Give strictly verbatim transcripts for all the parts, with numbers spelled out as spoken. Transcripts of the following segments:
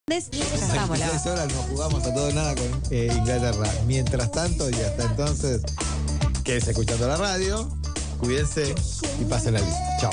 Estamos, tres horas nos jugamos a todo nada con eh, Inglaterra. Mientras tanto, y hasta entonces, quédense escuchando la radio, cuídense y pasen la lista. Chao.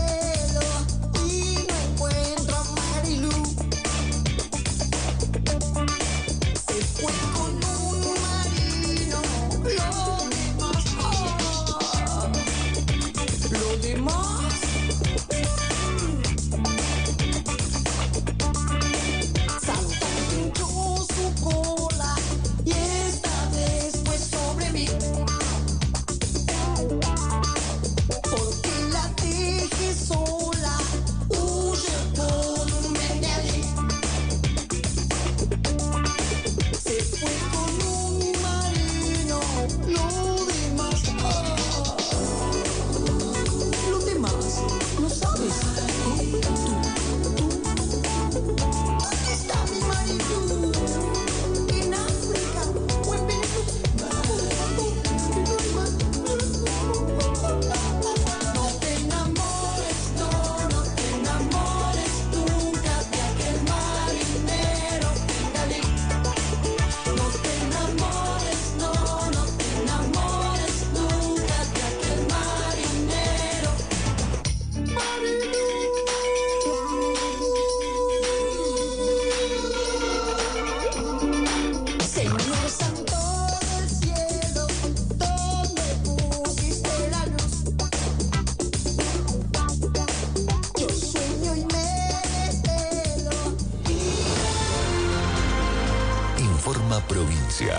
Informa Provincia.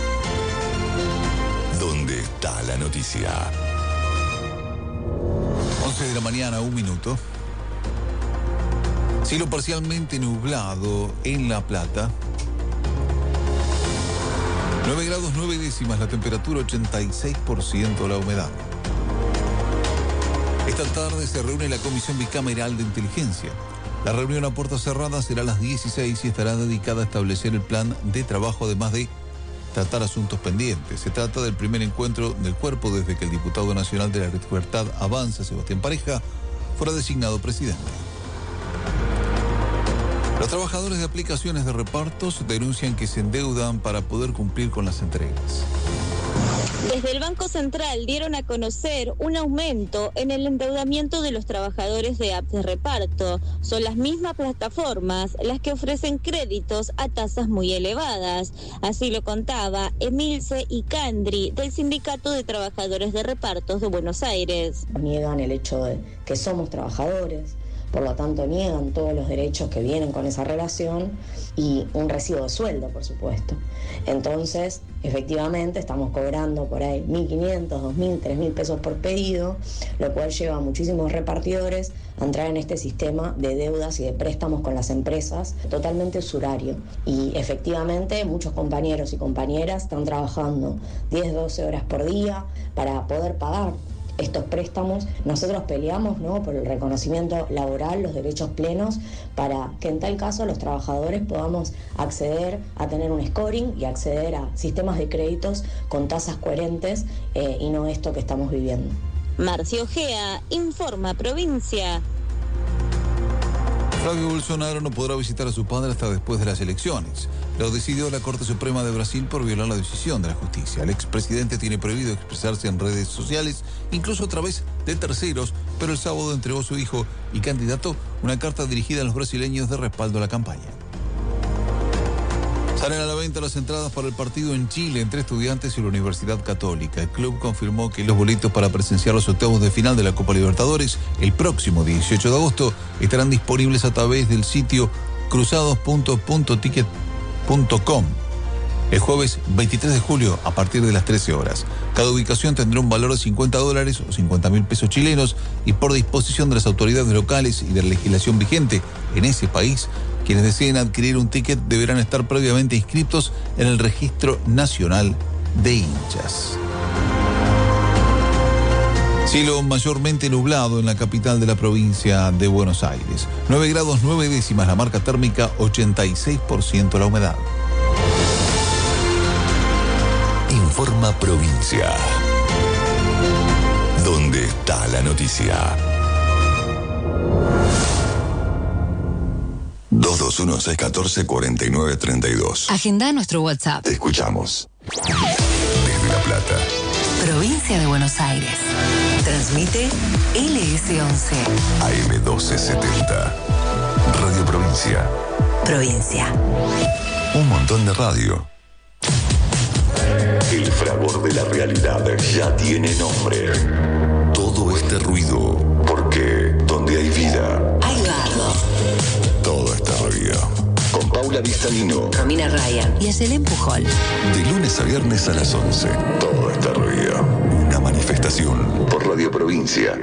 ¿Dónde está la noticia? once de la mañana, un minuto. Cielo parcialmente nublado en La Plata. nueve grados nueve décimas la temperatura, ochenta y seis por ciento la humedad. Esta tarde se reúne la Comisión Bicameral de Inteligencia. La reunión a puertas cerradas será a las dieciséis y estará dedicada a establecer el plan de trabajo, además de tratar asuntos pendientes. Se trata del primer encuentro del cuerpo desde que el diputado nacional de la Libertad Avanza, Sebastián Pareja, fuera designado presidente. Los trabajadores de aplicaciones de repartos denuncian que se endeudan para poder cumplir con las entregas. Desde el Banco Central dieron a conocer un aumento en el endeudamiento de los trabajadores de apps de reparto. Son las mismas plataformas las que ofrecen créditos a tasas muy elevadas. Así lo contaba Emilce Icandri, del Sindicato de Trabajadores de Repartos de Buenos Aires. Niegan el hecho de que somos trabajadores, por lo tanto niegan todos los derechos que vienen con esa relación y un recibo de sueldo, por supuesto. Entonces, efectivamente, estamos cobrando por ahí mil quinientos, dos mil, tres mil pesos por pedido, lo cual lleva a muchísimos repartidores a entrar en este sistema de deudas y de préstamos con las empresas totalmente usurario. Y efectivamente, muchos compañeros y compañeras están trabajando diez, doce horas por día para poder pagar estos préstamos. Nosotros peleamos, ¿no?, por el reconocimiento laboral, los derechos plenos, para que en tal caso los trabajadores podamos acceder a tener un scoring y acceder a sistemas de créditos con tasas coherentes eh, y no esto que estamos viviendo. Marcio Ojea, Informa Provincia. Flavio Bolsonaro no podrá visitar a su padre hasta después de las elecciones. Lo decidió la Corte Suprema de Brasil por violar la decisión de la justicia. El expresidente tiene prohibido expresarse en redes sociales, incluso a través de terceros, pero el sábado entregó a su hijo y candidato una carta dirigida a los brasileños de respaldo a la campaña. Salen a la venta las entradas para el partido en Chile entre Estudiantes y la Universidad Católica. El club confirmó que los boletos para presenciar los octavos de final de la Copa Libertadores el próximo dieciocho de agosto estarán disponibles a través del sitio cruzados punto ticket punto com el jueves veintitrés de julio a partir de las trece horas. Cada ubicación tendrá un valor de cincuenta dólares o cincuenta mil pesos chilenos y por disposición de las autoridades locales y de la legislación vigente en ese país, quienes deseen adquirir un ticket deberán estar previamente inscritos en el Registro Nacional de Hinchas. Cielo mayormente nublado en la capital de la provincia de Buenos Aires. nueve grados nueve décimas la marca térmica, ochenta y seis por ciento la humedad. Informa Provincia. ¿Dónde está la noticia? dos dos uno uno seis uno cuatro, cuatro nueve tres dos. Agenda nuestro WhatsApp. Te escuchamos. Desde La Plata. Provincia de Buenos Aires. Transmite L S once. A M doce setenta. Radio Provincia. Provincia. Un montón de radio. El fragor de la realidad ya tiene nombre. Todo este ruido, porque donde hay vida, Hay bardo. todo está ruido. Con Paula Vistanino. Romina Ryan. Y Ayelen Pujol. De lunes a viernes a las once. Todo está ruido. Una manifestación por Radio Provincia.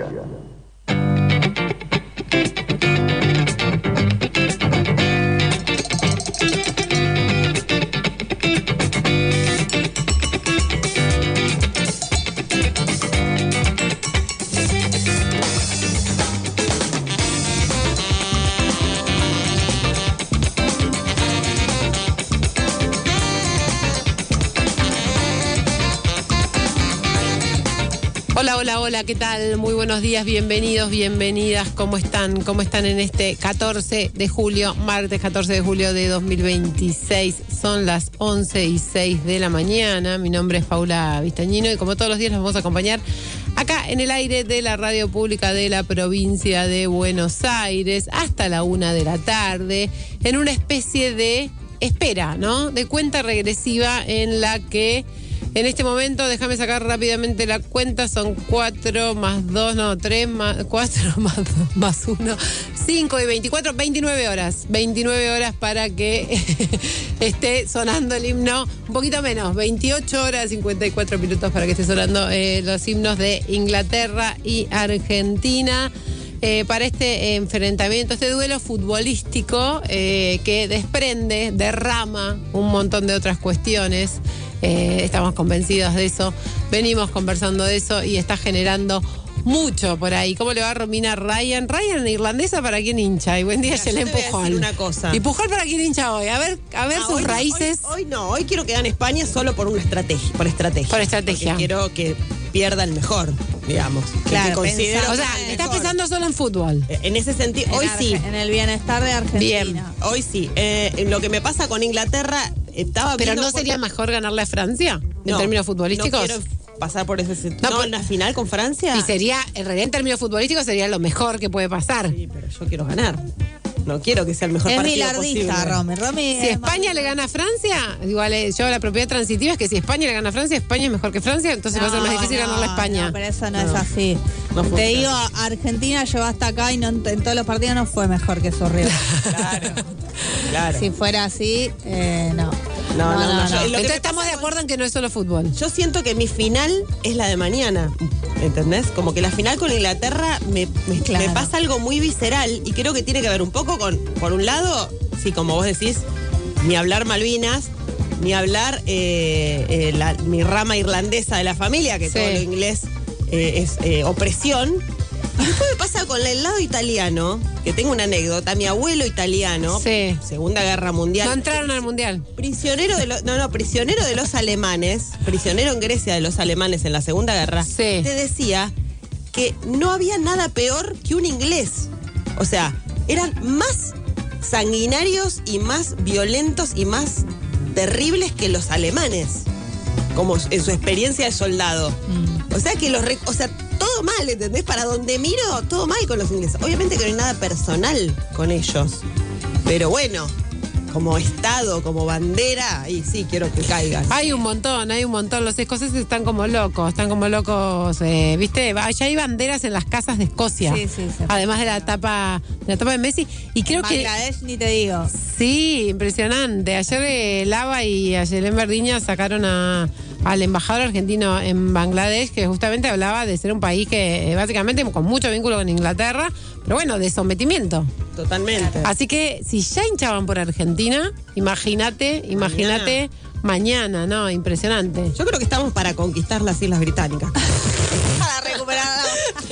Hola, hola, hola, ¿qué tal? Muy buenos días, bienvenidos, bienvenidas. ¿Cómo están? ¿Cómo están en este catorce de julio, martes catorce de julio de dos mil veintiséis? Son las once y seis de la mañana. Mi nombre es Paula Vistañino y como todos los días los vamos a acompañar acá en el aire de la radio pública de la provincia de Buenos Aires hasta la una de la tarde en una especie de espera, ¿no? De cuenta regresiva en la que en este momento, déjame sacar rápidamente la cuenta, son cuatro más dos, no, tres más cuatro más dos más uno, cinco y veinticuatro, veintinueve horas. veintinueve horas para que esté sonando el himno, un poquito menos, veintiocho horas, cincuenta y cuatro minutos para que esté sonando eh, los himnos de Inglaterra y Argentina. Eh, para este enfrentamiento, este duelo futbolístico eh, que desprende, derrama un montón de otras cuestiones. Eh, estamos convencidos de eso, venimos conversando de eso y está generando mucho por ahí. ¿Cómo le va a Romina Ryan? Ryan, irlandesa, ¿para quién hincha? Y buen día, Ayelen Pujol. Una cosa. ¿Y Pujol para quién hincha hoy? A ver, a ver Ah, sus hoy, raíces. Hoy, hoy no, hoy quiero que gane España solo por una estrategia, por estrategia. Por estrategia. Porque quiero que pierda el mejor, digamos. Claro, que considero pensá- O sea, que es estás mejor. pensando solo en fútbol. Eh, En ese sentido, En hoy Arge- sí. En el bienestar de Argentina. Bien. Hoy sí. Eh, lo que me pasa con Inglaterra, estaba Pero viendo ¿no por- sería mejor ganarle a Francia en No, términos futbolísticos? No quiero pasar por ese sentido. No, No, por- en la final con Francia. Y sería, en realidad en términos futbolísticos sería lo mejor que puede pasar. Sí, pero yo quiero ganar. No quiero que sea el mejor Es partido milardista, posible. Romy. Romy Si es España más- le gana a Francia, igual eh, yo la propiedad transitiva es que si España le gana a Francia, España es mejor que Francia, entonces va a ser más No, difícil no, ganarle a España. No, pero eso no, No. es así. No Te funciona. digo, Argentina llegó hasta acá y no, en todos los partidos no fue mejor que su rival. Claro. Claro. Si fuera así, eh, no. No, no, no, yo- lo que Entonces me estamos pasa de con- acuerdo en que no es solo fútbol. Yo siento que mi final es la de mañana, ¿entendés? Como que la final con Inglaterra me, me, Claro. me pasa algo muy visceral y creo que tiene que ver un poco con, por un lado, sí, como vos decís, ni hablar Malvinas, ni hablar eh, eh, la- mi rama irlandesa de la familia, que Sí. todo lo inglés eh, es eh, opresión. Y después me pasa con el lado italiano, que tengo una anécdota, mi abuelo italiano, Sí. Segunda Guerra Mundial. No entraron al Mundial. Prisionero de los, no, no, prisionero de los alemanes, prisionero en Grecia de los alemanes en la Segunda Guerra, Sí. te decía que no había nada peor que un inglés. O sea, eran más sanguinarios y más violentos y más terribles que los alemanes, como en su experiencia de soldado. O sea que los, re- o sea, todo mal, ¿entendés? Para donde miro, todo mal con los ingleses. Obviamente que no hay nada personal con ellos, pero bueno, como Estado, como bandera, y sí, quiero que caigan. Hay un montón, hay un montón. Los escoceses están como locos, están como locos, eh, ¿viste? Va- Ya hay banderas en las casas de Escocia. Sí, sí, sí. Además de la tapa, de la tapa de Messi. Y creo que Bangladesh, ni te digo. sí, impresionante. Ayer eh, Lava y Ayelen Verdiña sacaron a, al embajador argentino en Bangladesh, que justamente hablaba de ser un país que eh, básicamente con mucho vínculo con Inglaterra, pero bueno, de sometimiento. Totalmente. Así que si ya hinchaban por Argentina, imagínate, imagínate mañana, ¿no? Impresionante. Yo creo que estamos para conquistar las Islas Británicas. Para recuperarla.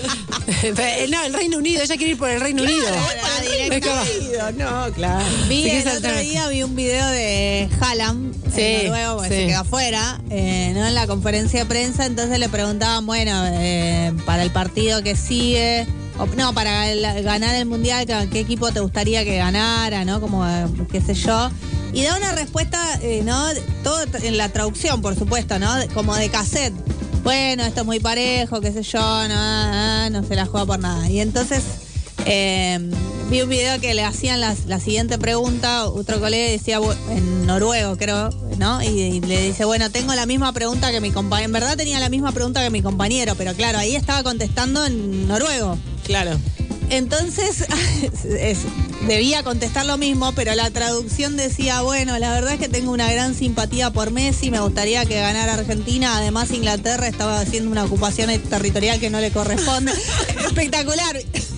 No, el Reino Unido, ella quiere ir por el Reino Unido. la directa. Es que- No, claro. Vi Sí, que el saltar. otro día vi un video de Haaland, Sí, en Noruego, porque sí. se quedó afuera, eh, ¿no? En la conferencia de prensa, entonces le preguntaban, bueno, eh, para el partido que sigue, o- no, para el- ganar el mundial, ¿qué, qué equipo te gustaría que ganara, ¿no? Como, eh, qué sé yo. Y da una respuesta, eh, ¿no? Todo t- en la traducción, por supuesto, ¿no? De- Como de cassette. Bueno, esto es muy parejo, qué sé yo, no, ah, no se la juega por nada. Y entonces eh, vi un video que le hacían la, la siguiente pregunta, otro colega decía, bu- en noruego creo, ¿no? Y, y le dice, bueno, tengo la misma pregunta que mi compañero. En verdad tenía la misma pregunta que mi compañero, pero claro, ahí estaba contestando en noruego. Claro. Entonces, es- debía contestar lo mismo, pero la traducción decía, bueno, la verdad es que tengo una gran simpatía por Messi, me gustaría que ganara Argentina, además Inglaterra estaba haciendo una ocupación territorial que no le corresponde. Espectacular.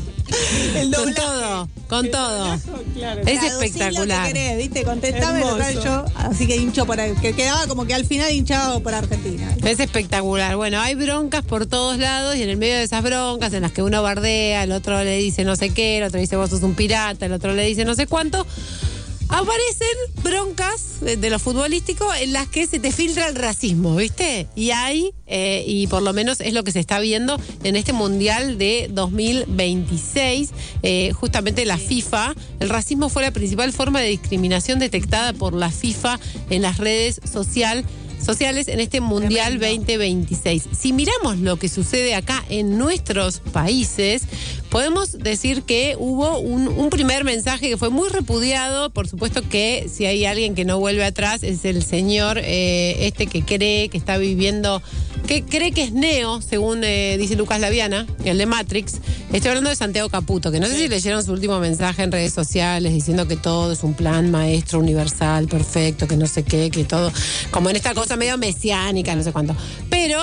El Con doblaje. todo, con todo. Claro. Es Traducí espectacular. Lo que querés, ¿viste? Contestame lo tal Hermoso. yo. Así que hincho por que quedaba como que al final hinchado por Argentina. Es espectacular. Bueno, hay broncas por todos lados y en el medio de esas broncas en las que uno bardea, el otro le dice no sé qué, el otro dice vos sos un pirata, el otro le dice no sé cuánto, aparecen broncas de, de lo futbolístico en las que se te filtra el racismo, ¿viste? Y hay, eh, y por lo menos es lo que se está viendo en este Mundial de dos mil veintiséis, eh, justamente la FIFA. El racismo fue la principal forma de discriminación detectada por la FIFA en las redes sociales. sociales en este Mundial veinte veintiséis. Si miramos lo que sucede acá en nuestros países, podemos decir que hubo un, un primer mensaje que fue muy repudiado. Por supuesto que si hay alguien que no vuelve atrás es el señor eh, este que cree que está viviendo, que cree que es Neo, según eh, dice Lucas Laviana, el de Matrix. Estoy hablando de Santiago Caputo, que no sé si leyeron su último mensaje en redes sociales diciendo que todo es un plan maestro universal, perfecto, que no sé qué, que todo, como en esta cosa medio mesiánica, no sé cuánto. Pero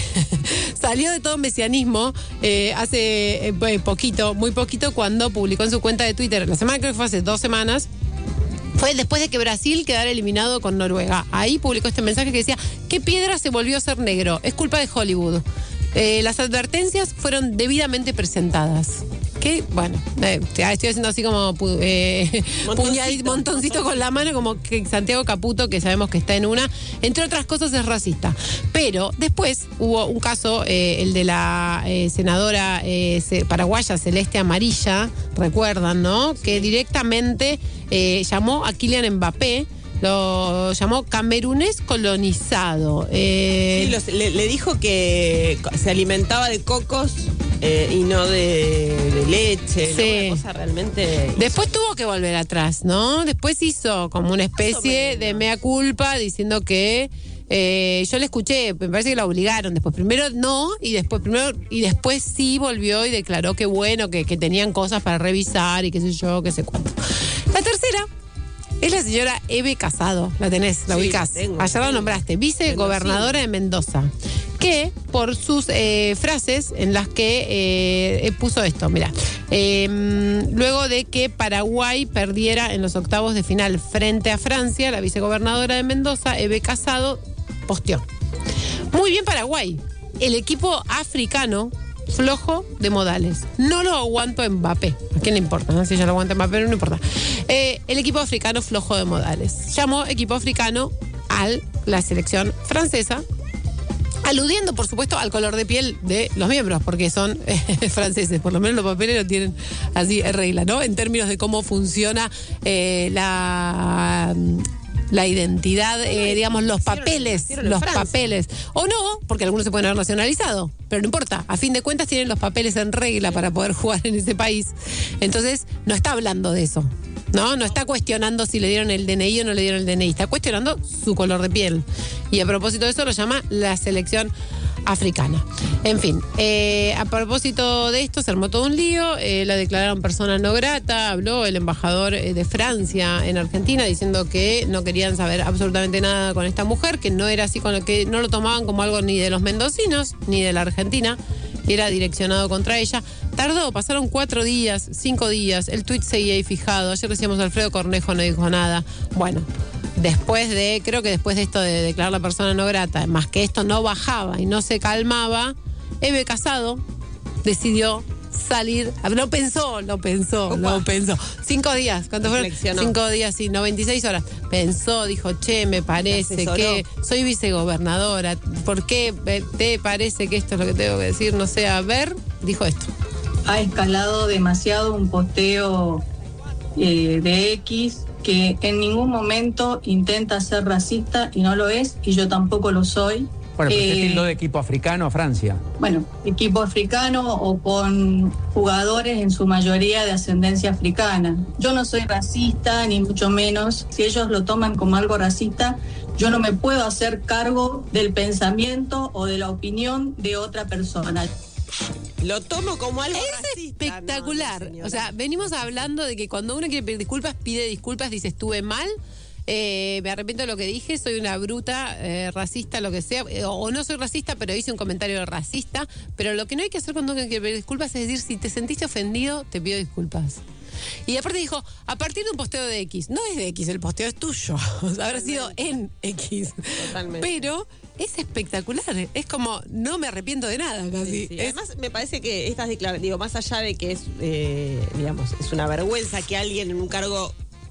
salió de todo mesianismo eh, hace eh, poquito, muy poquito, cuando publicó en su cuenta de Twitter, la semana, creo que fue hace dos semanas, fue después de que Brasil quedara eliminado con Noruega. Ahí publicó este mensaje que decía, ¿qué piedra se volvió a ser negro? Es culpa de Hollywood. Eh, las advertencias fueron debidamente presentadas. Que, bueno, eh, estoy haciendo así como pu- eh, puñadito, montoncito con la mano, como que Santiago Caputo, que sabemos que está en una, entre otras cosas es racista. Pero después hubo un caso, eh, el de la eh, senadora eh, ce- paraguaya Celeste Amarilla, recuerdan, ¿no? Que directamente eh, llamó a Kylian Mbappé, lo llamó camerunés colonizado. Eh, Sí, los- le, le dijo que se alimentaba de cocos eh, y no de, de leche. ¿no? Sí. Una cosa realmente. Después tuvo que volver atrás, ¿no? Después hizo como una especie de mea culpa diciendo que eh, yo le escuché, me parece que la obligaron. Después primero no y después primero y después sí volvió y declaró que bueno, que, que tenían cosas para revisar y qué sé yo, qué sé cuánto. La tercera es la señora Eve Casado, la tenés, la Sí, ubicás. la tengo, Ayer la la tengo. nombraste, vicegobernadora de Mendoza, que por sus eh, frases en las que eh, puso esto, mira, eh, luego de que Paraguay perdiera en los octavos de final frente a Francia, la vicegobernadora de Mendoza, Eve Casado, posteó. Muy bien Paraguay, el equipo africano flojo de modales. No lo aguanto Mbappé. ¿A quién le importa? ¿No? Si ya lo aguanta Mbappé, no importa. Eh, el equipo africano flojo de modales. Llamó equipo africano a la selección francesa, aludiendo, por supuesto, al color de piel de los miembros, porque son eh, franceses. Por lo menos los papeles lo tienen así en regla, ¿no? En términos de cómo funciona eh, la... la identidad, eh, digamos, los papeles, nacieron en los Francia. papeles. O no, porque algunos se pueden haber nacionalizado, pero no importa. A fin de cuentas tienen los papeles en regla para poder jugar en ese país. Entonces, no está hablando de eso. No, no está cuestionando si le dieron el D N I o no le dieron el D N I. Está cuestionando su color de piel. Y a propósito de eso lo llama la selección africana. En fin, eh, a propósito de esto se armó todo un lío, eh, la declararon persona no grata, habló el embajador eh, de Francia en Argentina diciendo que no querían saber absolutamente nada con esta mujer, que no era así, con lo que no lo tomaban como algo ni de los mendocinos ni de la Argentina, era direccionado contra ella. Tardó, pasaron cuatro días, cinco días, el tuit seguía ahí fijado. Ayer decíamos Alfredo Cornejo no dijo nada. Bueno, después de, creo que después de esto de declarar la persona no grata, más que esto no bajaba y no se calmaba, Eve Casado decidió salir, lo pensó, lo pensó, Opa. lo pensó. Cinco días, ¿cuánto fueron? Reflexionó. Cinco días, sí, noventa y seis horas. Pensó, dijo, che, me parece asesoró. que soy vicegobernadora, ¿por qué te parece que esto es lo que tengo que decir? No sé, a ver, dijo esto. ha escalado demasiado un posteo eh, de X que en ningún momento intenta ser racista y no lo es, y yo tampoco lo soy. Bueno, pero Eh, se tildó de equipo africano a Francia. Bueno, equipo africano o con jugadores en su mayoría de ascendencia africana. Yo no soy racista, ni mucho menos. Si ellos lo toman como algo racista, yo no me puedo hacer cargo del pensamiento o de la opinión de otra persona. Lo tomo como algo es racista. espectacular. No, no, o sea, venimos hablando de que cuando uno quiere pedir disculpas, pide disculpas, dice estuve mal. Eh, me arrepiento de lo que dije, soy una bruta, eh, racista, lo que sea, eh, o no soy racista, pero hice un comentario racista. Pero lo que no hay que hacer cuando uno quiere pedir disculpas es decir, si te sentiste ofendido, te pido disculpas. Y aparte dijo, a partir de un posteo de X, no es de X, el posteo es tuyo, o sea, habrá sido en X. Totalmente. Pero es espectacular, es como, no me arrepiento de nada casi. Sí, sí. Es- Además, me parece que estas declaraciones, digo, más allá de que es, eh, digamos, es una vergüenza que alguien en un cargo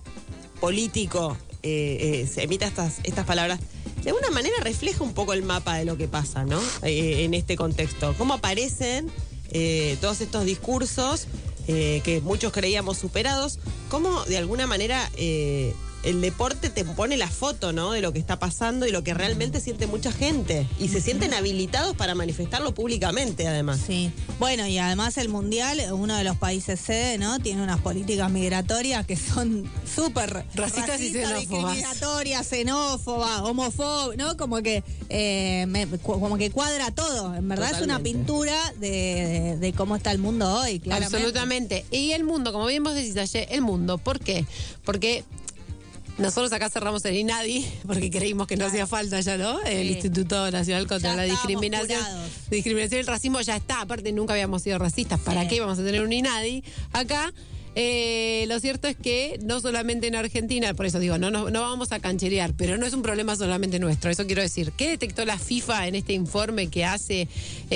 político eh, eh, se emita estas, estas palabras, de alguna manera refleja un poco el mapa de lo que pasa, ¿no? Eh, en este contexto. Cómo aparecen eh, todos estos discursos eh, que muchos creíamos superados, cómo de alguna manera eh, el deporte te pone la foto, ¿no? De lo que está pasando y lo que realmente siente mucha gente. Y se sienten habilitados para manifestarlo públicamente, además. Sí. Bueno, y además el Mundial, uno de los países sede, ¿no? Tiene unas políticas migratorias que son súper Racistas y xenófobas. discriminatorias, xenófobas, homofóbicas, ¿no? Como que eh, me- cu- como que cuadra todo. En verdad es una Totalmente. pintura de, de- de cómo está el mundo hoy, claramente. Absolutamente. Y el mundo, como bien vos decís ayer, el mundo, ¿por qué? Porque nosotros acá cerramos el INADI porque creímos que no hacía falta ya, ¿no? El Sí. Instituto Nacional contra Ya la estábamos Discriminación. curados. Discriminación y el racismo ya está. Aparte, nunca habíamos sido racistas. ¿Para Sí. qué vamos a tener un INADI acá? Eh, lo cierto es que no solamente en Argentina, por eso digo, no, no, no vamos a cancherear, pero no es un problema solamente nuestro, eso quiero decir. ¿Qué detectó la FIFA en este informe que hace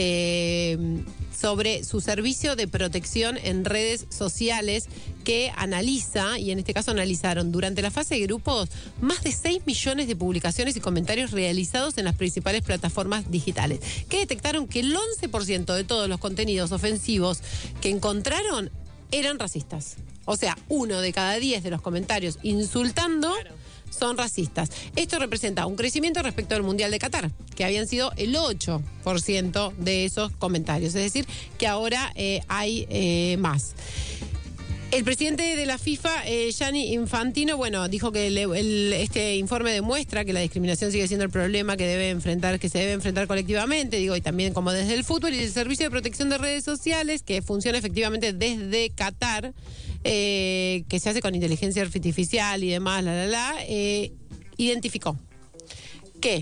eh, sobre su servicio de protección en redes sociales que analiza, y en este caso analizaron durante la fase de grupos, más de seis millones de publicaciones y comentarios realizados en las principales plataformas digitales, que detectaron que el once por ciento de todos los contenidos ofensivos que encontraron eran racistas. O sea, uno de cada diez de los comentarios insultando son racistas. Esto representa un crecimiento respecto al Mundial de Qatar, que habían sido el ocho por ciento de esos comentarios. Es decir, que ahora eh, hay eh, más. El presidente de la FIFA, eh, Gianni Infantino, bueno, dijo que el- el- este informe demuestra que la discriminación sigue siendo el problema que debe enfrentar, que se debe enfrentar colectivamente, digo, y también como desde el fútbol y el servicio de protección de redes sociales, que funciona efectivamente desde Qatar, eh, que se hace con inteligencia artificial y demás, la, la, la, eh, identificó que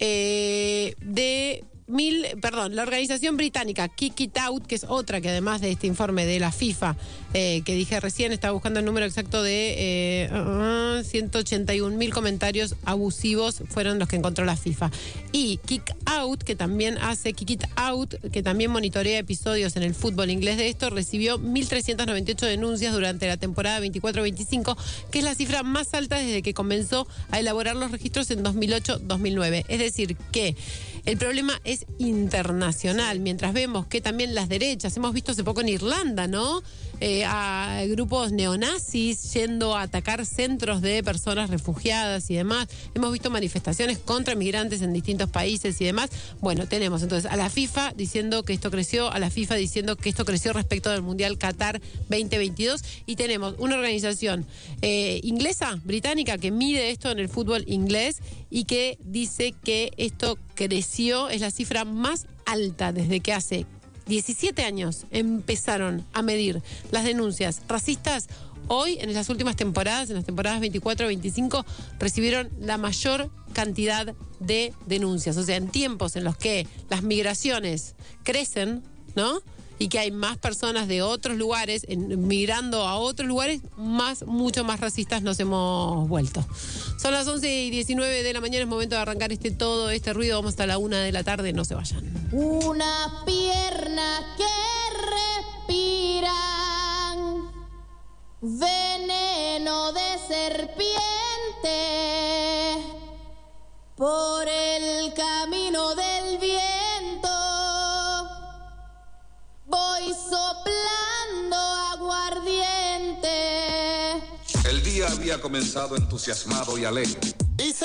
eh, de mil, perdón, la organización británica Kick It Out, que es otra que además de este informe de la FIFA eh, que dije recién, estaba buscando el número exacto de eh, uh, ciento ochenta y un mil comentarios abusivos fueron los que encontró la FIFA. Y Kick Out, que también hace Kick It Out, que también monitorea episodios en el fútbol inglés de esto, recibió mil trescientas noventa y ocho denuncias durante la temporada veinticuatro veinticinco, que es la cifra más alta desde que comenzó a elaborar los registros en dos mil ocho dos mil nueve. Es decir, que el problema es internacional, mientras vemos que también las derechas, hemos visto hace poco en Irlanda, ¿no? Eh, a grupos neonazis yendo a atacar centros de personas refugiadas y demás. Hemos visto manifestaciones contra migrantes en distintos países y demás. Bueno, tenemos entonces a la FIFA diciendo que esto creció, a la FIFA diciendo que esto creció respecto del Mundial Qatar veinte veintidós, y tenemos una organización eh, inglesa, británica, que mide esto en el fútbol inglés y que dice que esto creció, es la cifra más alta desde que hace diecisiete años empezaron a medir las denuncias racistas. Hoy, en las últimas temporadas, en las temporadas veinticuatro veinticinco, recibieron la mayor cantidad de denuncias. O sea, en tiempos en los que las migraciones crecen, ¿no? Y que hay más personas de otros lugares en, migrando a otros lugares, más, mucho más racistas nos hemos vuelto. Son las once y diecinueve de la mañana, es momento de arrancar este todo, este ruido. Vamos hasta la una de la tarde, no se vayan. Una pierna que respiran veneno de serpiente por el camino del viento. Voy soplando El día había comenzado entusiasmado y alegre. Dice,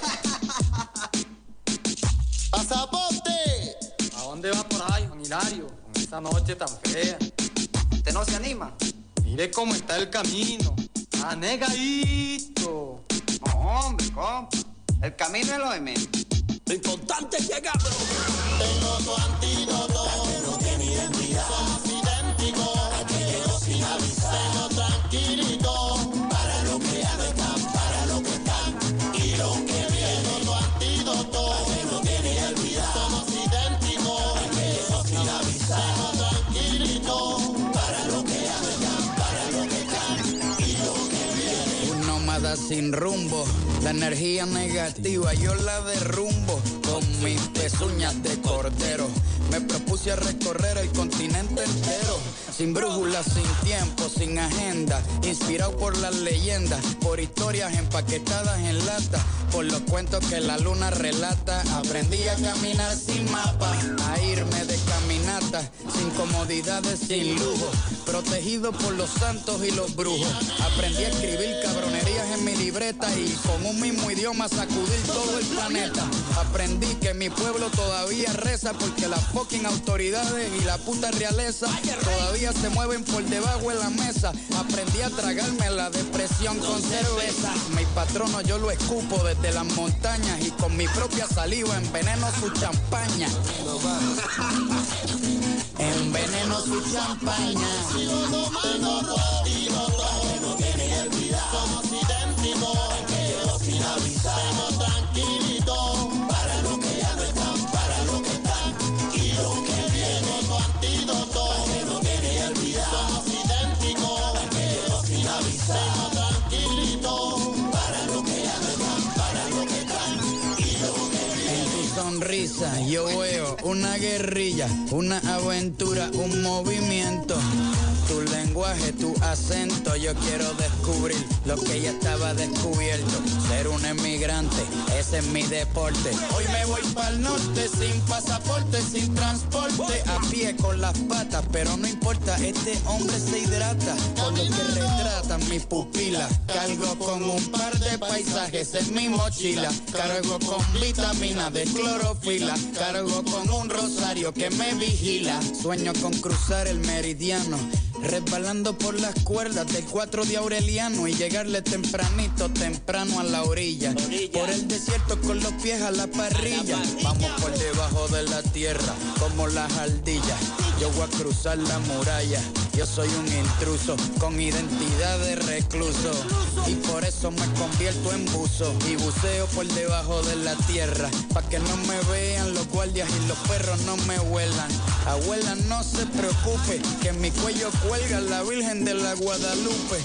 pasaporte. ¿A dónde va por ahí, Juan Hilario? Con esta noche tan fea. ¿Usted no se anima? Mire cómo está el camino. Anegadito. No, hombre, compa. El camino es lo de menos. Lo importante es llegar. Tengo tu antídoto. No tiene identidad. Somos idénticos. Aquello sin avisar. Tengo tranquilito. Para lo que ya no están, para lo que están. Y lo que viene. Tu antídoto. No tiene identidad. Somos idénticos. Aquello sin avisar. Tengo tranquilito. Para lo que ya no están, para lo que están. Y lo que viene. Un nómada sin rumbo. La energía negativa yo la derrumbo con mis pezuñas de cordero. Me propuse a recorrer el continente entero, sin brújula, sin tiempo, sin agenda, inspirado por las leyendas, por historias empaquetadas en lata, por los cuentos que la luna relata. Aprendí a caminar sin mapa, a irme de caminata, sin comodidades, sin lujo, protegido por los santos y los brujos. Aprendí a escribir cabronerías en mi libreta y con un mismo idioma sacudir todo el planeta. Aprendí que mi pueblo todavía reza porque las fucking autoridades y la puta realeza todavía se mueven por debajo de la mesa. Aprendí a tragarme la depresión con cerveza. Mi patrono yo lo escupo desde las montañas y con mi propia saliva enveneno su champaña. Enveneno su champaña. Sigo tomando antídoto. No tiene identidad. Somos idénticos. Aquello sin avisar. Estamos tranquilitos. Para lo que ya no están, para lo que están. Y lo que viene. Tu antídoto. No tiene identidad. Somos idénticos. Aquello sin avisar. Estamos tranquilitos. Para lo que ya no están, para lo que están. Y lo que viene. En tu sonrisa yo veo una guerrilla, una aventura, un movimiento. Tu lenguaje, tu acento, yo quiero descubrir lo que ya estaba descubierto. Ser un emigrante, ese es mi deporte. Hoy me voy pa'l norte, sin pasaporte, sin transporte, a pie con las patas, pero no importa, este hombre se hidrata con lo que retratan mis pupilas. Cargo con un par de paisajes en mi mochila, cargo con vitamina de clorofila, cargo con un rosario que me vigila. Sueño con cruzar el meridiano, resbalando por las cuerdas del cuatro de Aureliano y llegarle tempranito, temprano a la orilla. Por el desierto con los pies a la parrilla. Vamos por debajo de la tierra como las ardillas. Yo voy a cruzar la muralla. Yo soy un intruso con identidad de recluso y por eso me convierto en buzo y buceo por debajo de la tierra pa' que no me vean los guardias y los perros no me huelan. Abuela, no se preocupe que en mi cuello cuelga la Virgen de la Guadalupe.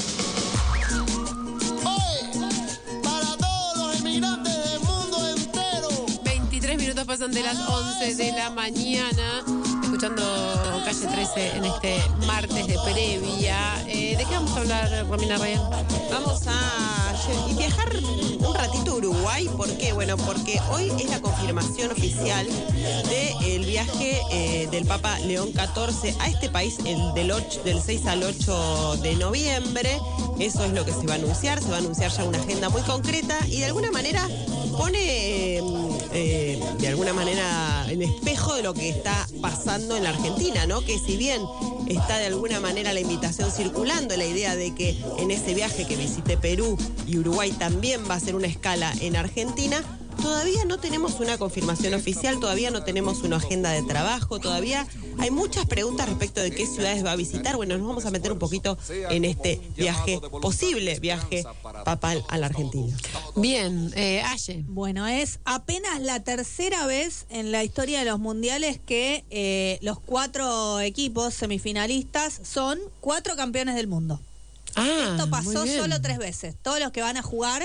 Para todos los emigrantes del mundo entero. veintitrés minutos pasan de las once de la mañana. Escuchando Calle trece en este martes de previa. Eh, ¿De qué vamos a hablar, Romina Ryan? Vamos a viajar un ratito a Uruguay. ¿Por qué? Bueno, porque hoy es la confirmación oficial del viaje eh, del Papa León catorce a este país el del, ocho, del seis al ocho de noviembre. Eso es lo que se va a anunciar. Se va a anunciar ya una agenda muy concreta y de alguna manera pone eh, eh, de alguna manera el espejo de lo que está pasando en la Argentina, ¿no? Que si bien está de alguna manera la invitación circulando, la idea de que en ese viaje que visite Perú y Uruguay también va a ser una escala en Argentina, todavía no tenemos una confirmación oficial, todavía no tenemos una agenda de trabajo, todavía hay muchas preguntas respecto de qué ciudades va a visitar. Bueno, nos vamos a meter un poquito en este viaje, posible viaje papal a la Argentina. Bien, eh, Aye. Bueno, es apenas la tercera vez en la historia de los mundiales que eh, los cuatro equipos semifinalistas son cuatro campeones del mundo. Ah, Esto muy pasó bien. solo tres veces. Todos los que van a jugar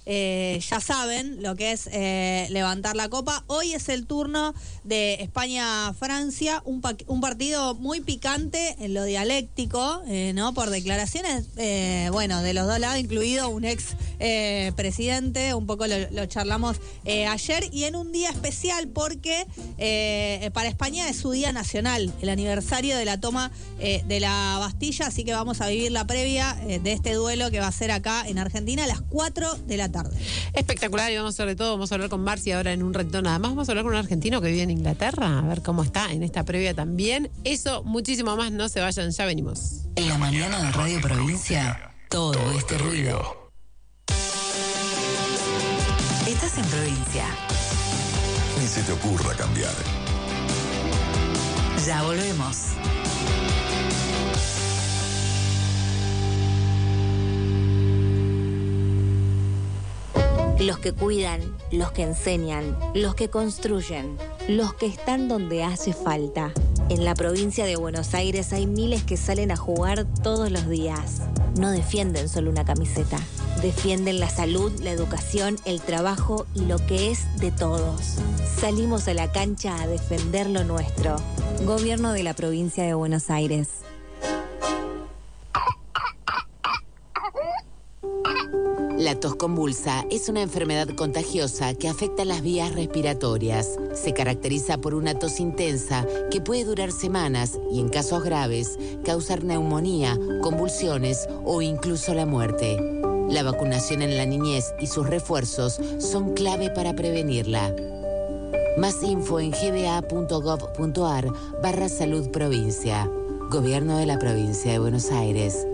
eh, ya saben lo que es eh, levantar la copa. Hoy es el turno de España-Francia, un, pa- un partido muy picante en lo dialéctico, eh, ¿no? Por declaraciones, eh, bueno, de los dos lados, incluido un ex eh, presidente, un poco lo, lo charlamos eh, ayer, y en un día especial porque eh, para España es su día nacional, el aniversario de la toma eh, de la Bastilla, así que vamos a vivir la previa eh, de este duelo que va a ser acá en Argentina a las cuatro de la tarde. Espectacular, y vamos a sobre todo, vamos a hablar con Marci ahora en un ratito nada más, vamos a hablar con un argentino que vive en Inglaterra, a ver cómo está en esta previa también. Eso, muchísimo más, no se vayan, ya venimos. En la mañana de Radio Provincia, todo, todo este ruido. ruido. Estás en Provincia. Ni se te ocurra cambiar. Ya volvemos. Los que cuidan, los que enseñan, los que construyen, los que están donde hace falta. En la provincia de Buenos Aires hay miles que salen a jugar todos los días. No defienden solo una camiseta. Defienden la salud, la educación, el trabajo y lo que es de todos. Salimos a la cancha a defender lo nuestro. Gobierno de la provincia de Buenos Aires. La tos convulsa es una enfermedad contagiosa que afecta las vías respiratorias. Se caracteriza por una tos intensa que puede durar semanas y, en casos graves, causar neumonía, convulsiones o incluso la muerte. La vacunación en la niñez y sus refuerzos son clave para prevenirla. Más info en gba.gov.ar barra salud provincia. Gobierno de la provincia de Buenos Aires.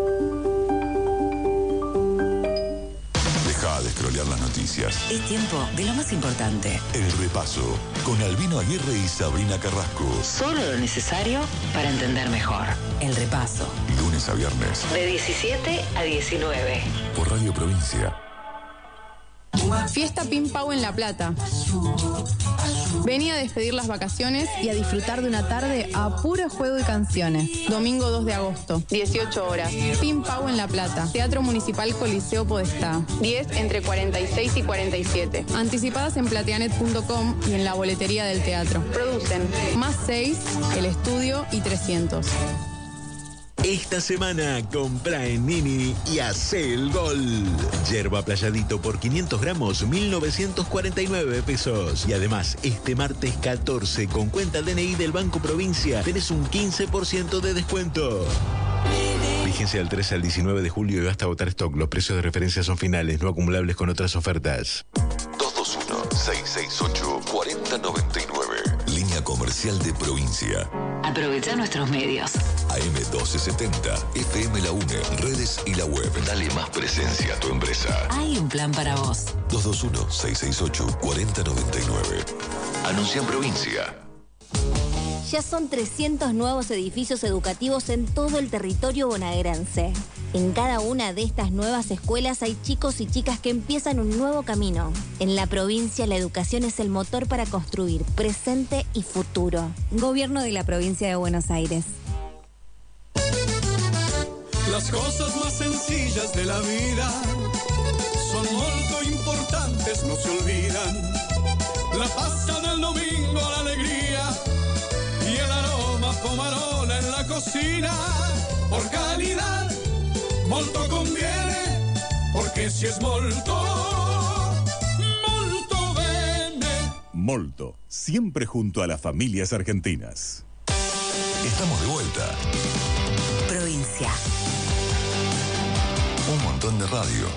De scrollear las noticias. Es tiempo de lo más importante. El repaso con Albino Aguirre y Sabrina Carrasco. Solo lo necesario para entender mejor. El repaso. Lunes a viernes. De diecisiete a diecinueve. Por Radio Provincia. Fiesta Pim Pau en La Plata. Vení a despedir las vacaciones y a disfrutar de una tarde a puro juego y canciones. Domingo dos de agosto, dieciocho horas. Pim Pau en La Plata. Teatro Municipal Coliseo Podestá. diez entre cuarenta y seis y cuarenta y siete. Anticipadas en plateanet punto com y en la boletería del teatro. Producen Más seis, El Estudio y trescientos. Esta semana compra en Nini y hace el gol. Yerba Playadito por quinientos gramos, mil novecientos cuarenta y nueve pesos. Y además, este martes catorce, con cuenta D N I del Banco Provincia, tenés un quince por ciento de descuento. Vigencia del trece al diecinueve de julio y hasta agotar stock. Los precios de referencia son finales, no acumulables con otras ofertas. dos dos uno, seis seis ocho, cuatro cero nueve nueve. Línea comercial de Provincia. Aprovecha nuestros medios. A M doce setenta, F M La UNE, redes y la web. Dale más presencia a tu empresa. Hay un plan para vos. dos dos uno, seis seis ocho, cuatro cero nueve nueve. Anuncia en Provincia. Ya son trescientos nuevos edificios educativos en todo el territorio bonaerense. En cada una de estas nuevas escuelas hay chicos y chicas que empiezan un nuevo camino. En la provincia, la educación es el motor para construir presente y futuro. Gobierno de la provincia de Buenos Aires. Las cosas más sencillas de la vida son muy importantes, no se olvidan. La pasta del domingo, la alegría y el aroma pomarola en la cocina. Por calidad, molto conviene, porque si es molto, molto bene. Molto, siempre junto a las familias argentinas. Estamos de vuelta. Provincia. Un montón de radio.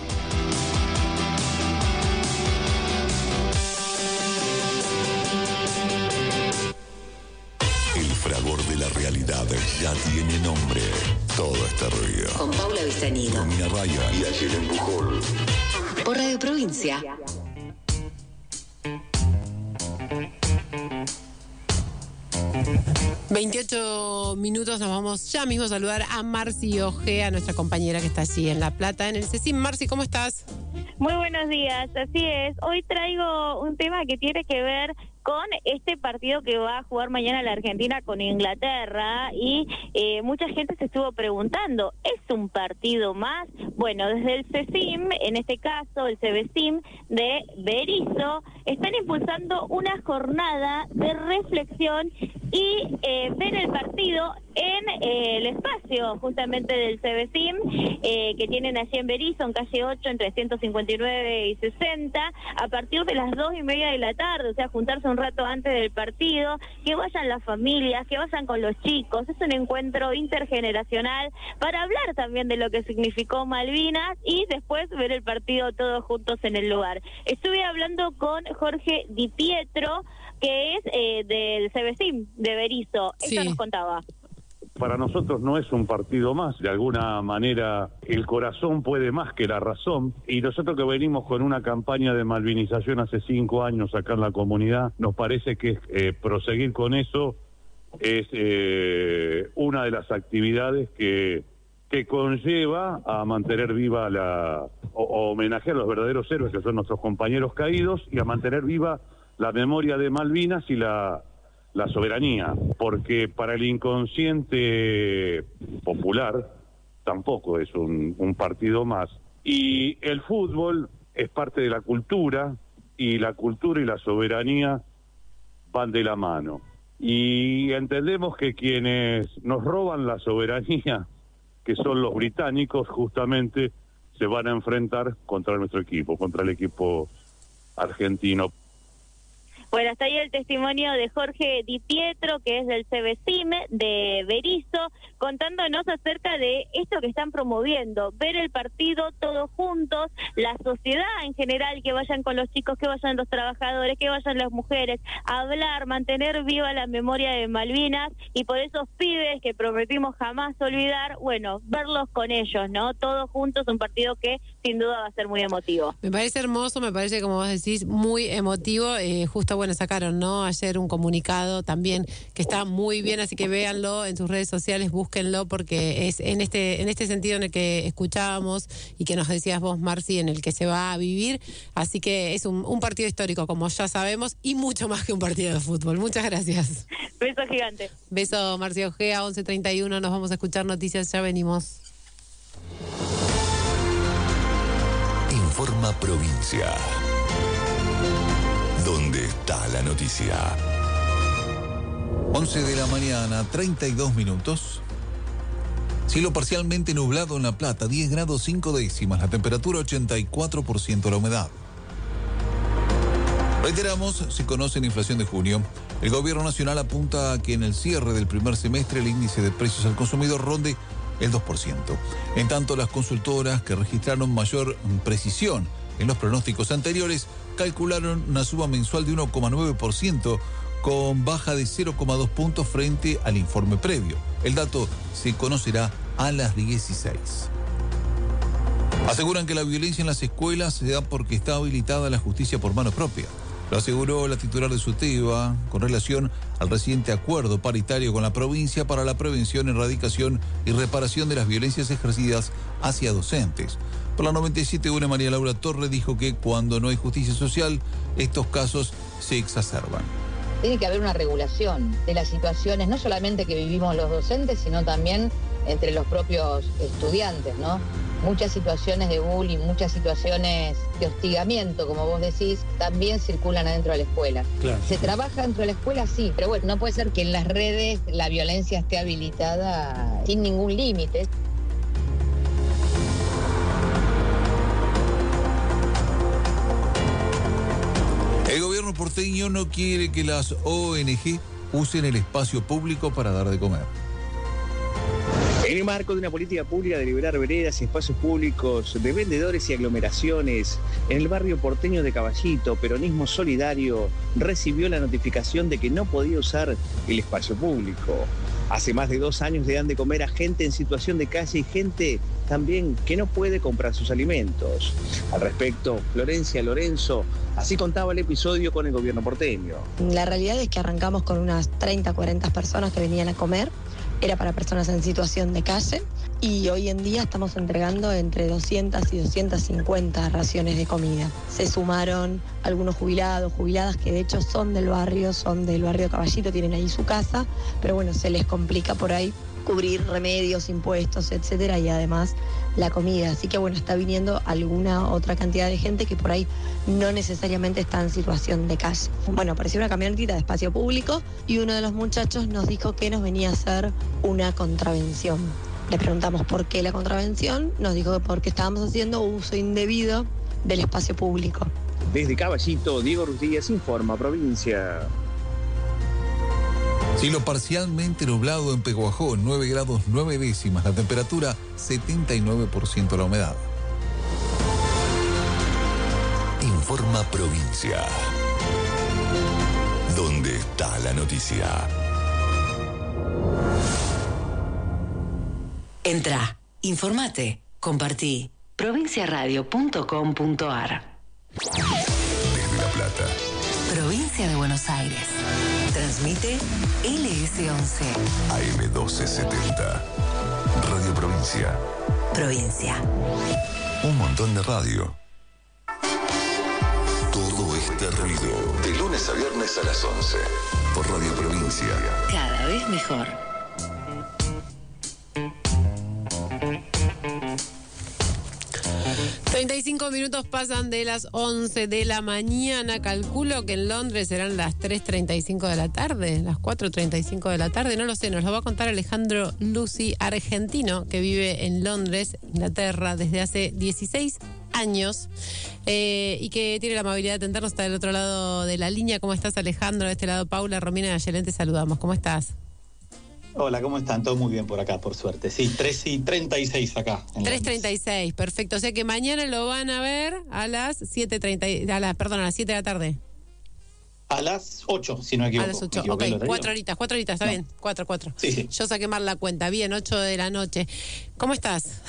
El fragor de la realidad ya tiene nombre. Todo este ruido. Con Paula Vistañino, Romina Raya y Ayelen Pujol. por Radio Provincia. veintiocho minutos, nos vamos ya mismo a saludar a Marci Ojea, nuestra compañera que está allí en La Plata, en el CECIM. Marci, ¿cómo estás? Muy buenos días, así es. Hoy traigo un tema que tiene que ver con este partido que va a jugar mañana la Argentina con Inglaterra y eh, mucha gente se estuvo preguntando, ¿es un partido más? Bueno, desde el CECIM, en este caso el CEBESIM de Berisso, están impulsando una jornada de reflexión y eh, ver el partido en eh, el espacio justamente del CEBESIM, eh, que tienen allí en Berisso, en calle ocho, entre ciento cincuenta y nueve y sesenta, a partir de las dos y media de la tarde, o sea, juntarse un rato antes del partido, que vayan las familias, que vayan con los chicos. Es un encuentro intergeneracional para hablar también de lo que significó Malvinas y después ver el partido todos juntos en el lugar. Estuve hablando con Jorge Di Pietro, que es eh, del CEBESIM de Berisso. Esto sí nos contaba. Para nosotros no es un partido más, de alguna manera el corazón puede más que la razón, y nosotros que venimos con una campaña de malvinización hace cinco años acá en la comunidad, nos parece que eh, proseguir con eso es eh, una de las actividades que, que conlleva a mantener viva la, o, o homenajear a los verdaderos héroes que son nuestros compañeros caídos, y a mantener viva la memoria de Malvinas y la la soberanía, porque para el inconsciente popular tampoco es un, un partido más. Y el fútbol es parte de la cultura, y la cultura y la soberanía van de la mano. Y entendemos que quienes nos roban la soberanía, que son los británicos, justamente se van a enfrentar contra nuestro equipo, contra el equipo argentino. Bueno, hasta ahí el testimonio de Jorge Di Pietro, que es del CEBESIM de Berisso, contándonos acerca de esto que están promoviendo, ver el partido todos juntos, la sociedad en general, que vayan con los chicos, que vayan los trabajadores, que vayan las mujeres, hablar, mantener viva la memoria de Malvinas, y por esos pibes que prometimos jamás olvidar, bueno, verlos con ellos, ¿no? Todos juntos, un partido que sin duda va a ser muy emotivo. Me parece hermoso, me parece, como vos decís, muy emotivo, eh, justo bueno, sacaron, ¿no? Ayer un comunicado también que está muy bien, así que véanlo en sus redes sociales, búsquenlo, porque es en este en este sentido en el que escuchábamos y que nos decías vos, Marci, en el que se va a vivir. Así que es un, un partido histórico, como ya sabemos, y mucho más que un partido de fútbol. Muchas gracias. Beso gigante. Beso, Marci Ojea, once treinta y uno, nos vamos a escuchar noticias, ya venimos. Informa Provincia. ¿Dónde está la noticia? once de la mañana, treinta y dos minutos. Cielo parcialmente nublado en La Plata, diez grados cinco décimas. La temperatura ochenta y cuatro por ciento, la humedad. Reiteramos, se conoce la inflación de junio. El gobierno nacional apunta a que en el cierre del primer semestre el índice de precios al consumidor ronde el dos por ciento. En tanto, las consultoras que registraron mayor precisión en los pronósticos anteriores calcularon una suba mensual de uno coma nueve por ciento, con baja de cero coma dos puntos frente al informe previo. El dato se conocerá a las dieciséis. Aseguran que la violencia en las escuelas se da porque está habilitada la justicia por mano propia. Lo aseguró la titular de SUTEBA con relación al reciente acuerdo paritario con la provincia para la prevención, erradicación y reparación de las violencias ejercidas hacia docentes. Por la noventa y siete uno, María Laura Torre dijo que cuando no hay justicia social, estos casos se exacerban. Tiene que haber una regulación de las situaciones, no solamente que vivimos los docentes, sino también entre los propios estudiantes, ¿no? Muchas situaciones de bullying, muchas situaciones de hostigamiento, como vos decís, también circulan adentro de la escuela. Claro. ¿Se trabaja dentro de la escuela? Sí, pero bueno, no puede ser que en las redes la violencia esté habilitada sin ningún límite. El gobierno porteño no quiere que las O N G usen el espacio público para dar de comer. En el marco de una política pública de liberar veredas y espacios públicos de vendedores y aglomeraciones, en el barrio porteño de Caballito, Peronismo Solidario recibió la notificación de que no podía usar el espacio público. Hace más de dos años le dan de comer a gente en situación de calle y gente también que no puede comprar sus alimentos. Al respecto, Florencia Lorenzo así contaba el episodio con el gobierno porteño. La realidad es que arrancamos con unas treinta, cuarenta personas que venían a comer. Era para personas en situación de calle y hoy en día estamos entregando entre doscientas y doscientas cincuenta raciones de comida. Se sumaron algunos jubilados, jubiladas que de hecho son del barrio, son del barrio Caballito, tienen ahí su casa, pero bueno, se les complica por ahí cubrir remedios, impuestos, etcétera, y además la comida. Así que bueno, está viniendo alguna otra cantidad de gente que por ahí no necesariamente está en situación de calle. Bueno, apareció una camionetita de espacio público y uno de los muchachos nos dijo que nos venía a hacer una contravención. Le preguntamos por qué la contravención, nos dijo que porque estábamos haciendo uso indebido del espacio público. Desde Caballito, Diego Ruiz informa, provincia. Cielo parcialmente nublado en Peguajó, nueve grados nueve décimas. La temperatura, setenta y nueve por ciento la humedad. Informa Provincia. ¿Dónde está la noticia? Entra, informate, compartí. provinciaradio punto com punto ar. Desde La Plata. Provincia de Buenos Aires. Transmite L S once. A M doce setenta. Radio Provincia. Provincia. Un montón de radio. Todo este ruido. De lunes a viernes a las once. Por Radio Provincia. Cada vez mejor. treinta y cinco minutos pasan de las once de la mañana. Calculo que en Londres serán las tres treinta y cinco de la tarde, las cuatro treinta y cinco de la tarde. No lo sé, nos lo va a contar Alejandro Lucy, argentino, que vive en Londres, Inglaterra, desde hace dieciséis años eh, y que tiene la amabilidad de atendernos hasta del otro lado de la línea. ¿Cómo estás, Alejandro? De este lado, Paula, Romina y Ayelén, te saludamos. ¿Cómo estás? Hola, ¿cómo están? Todo muy bien por acá, por suerte. Sí, tres y treinta y seis acá. tres treinta y seis, perfecto. O sea que mañana lo van a ver a las siete treinta, a la, perdón, a las siete de la tarde. A las ocho, si no me equivoco. A las ocho, ok, cuatro horitas, cuatro horitas, está no. bien, cuatro, cuatro. Sí, sí. Yo saqué mal la cuenta, bien, ocho de la noche. ¿Cómo estás?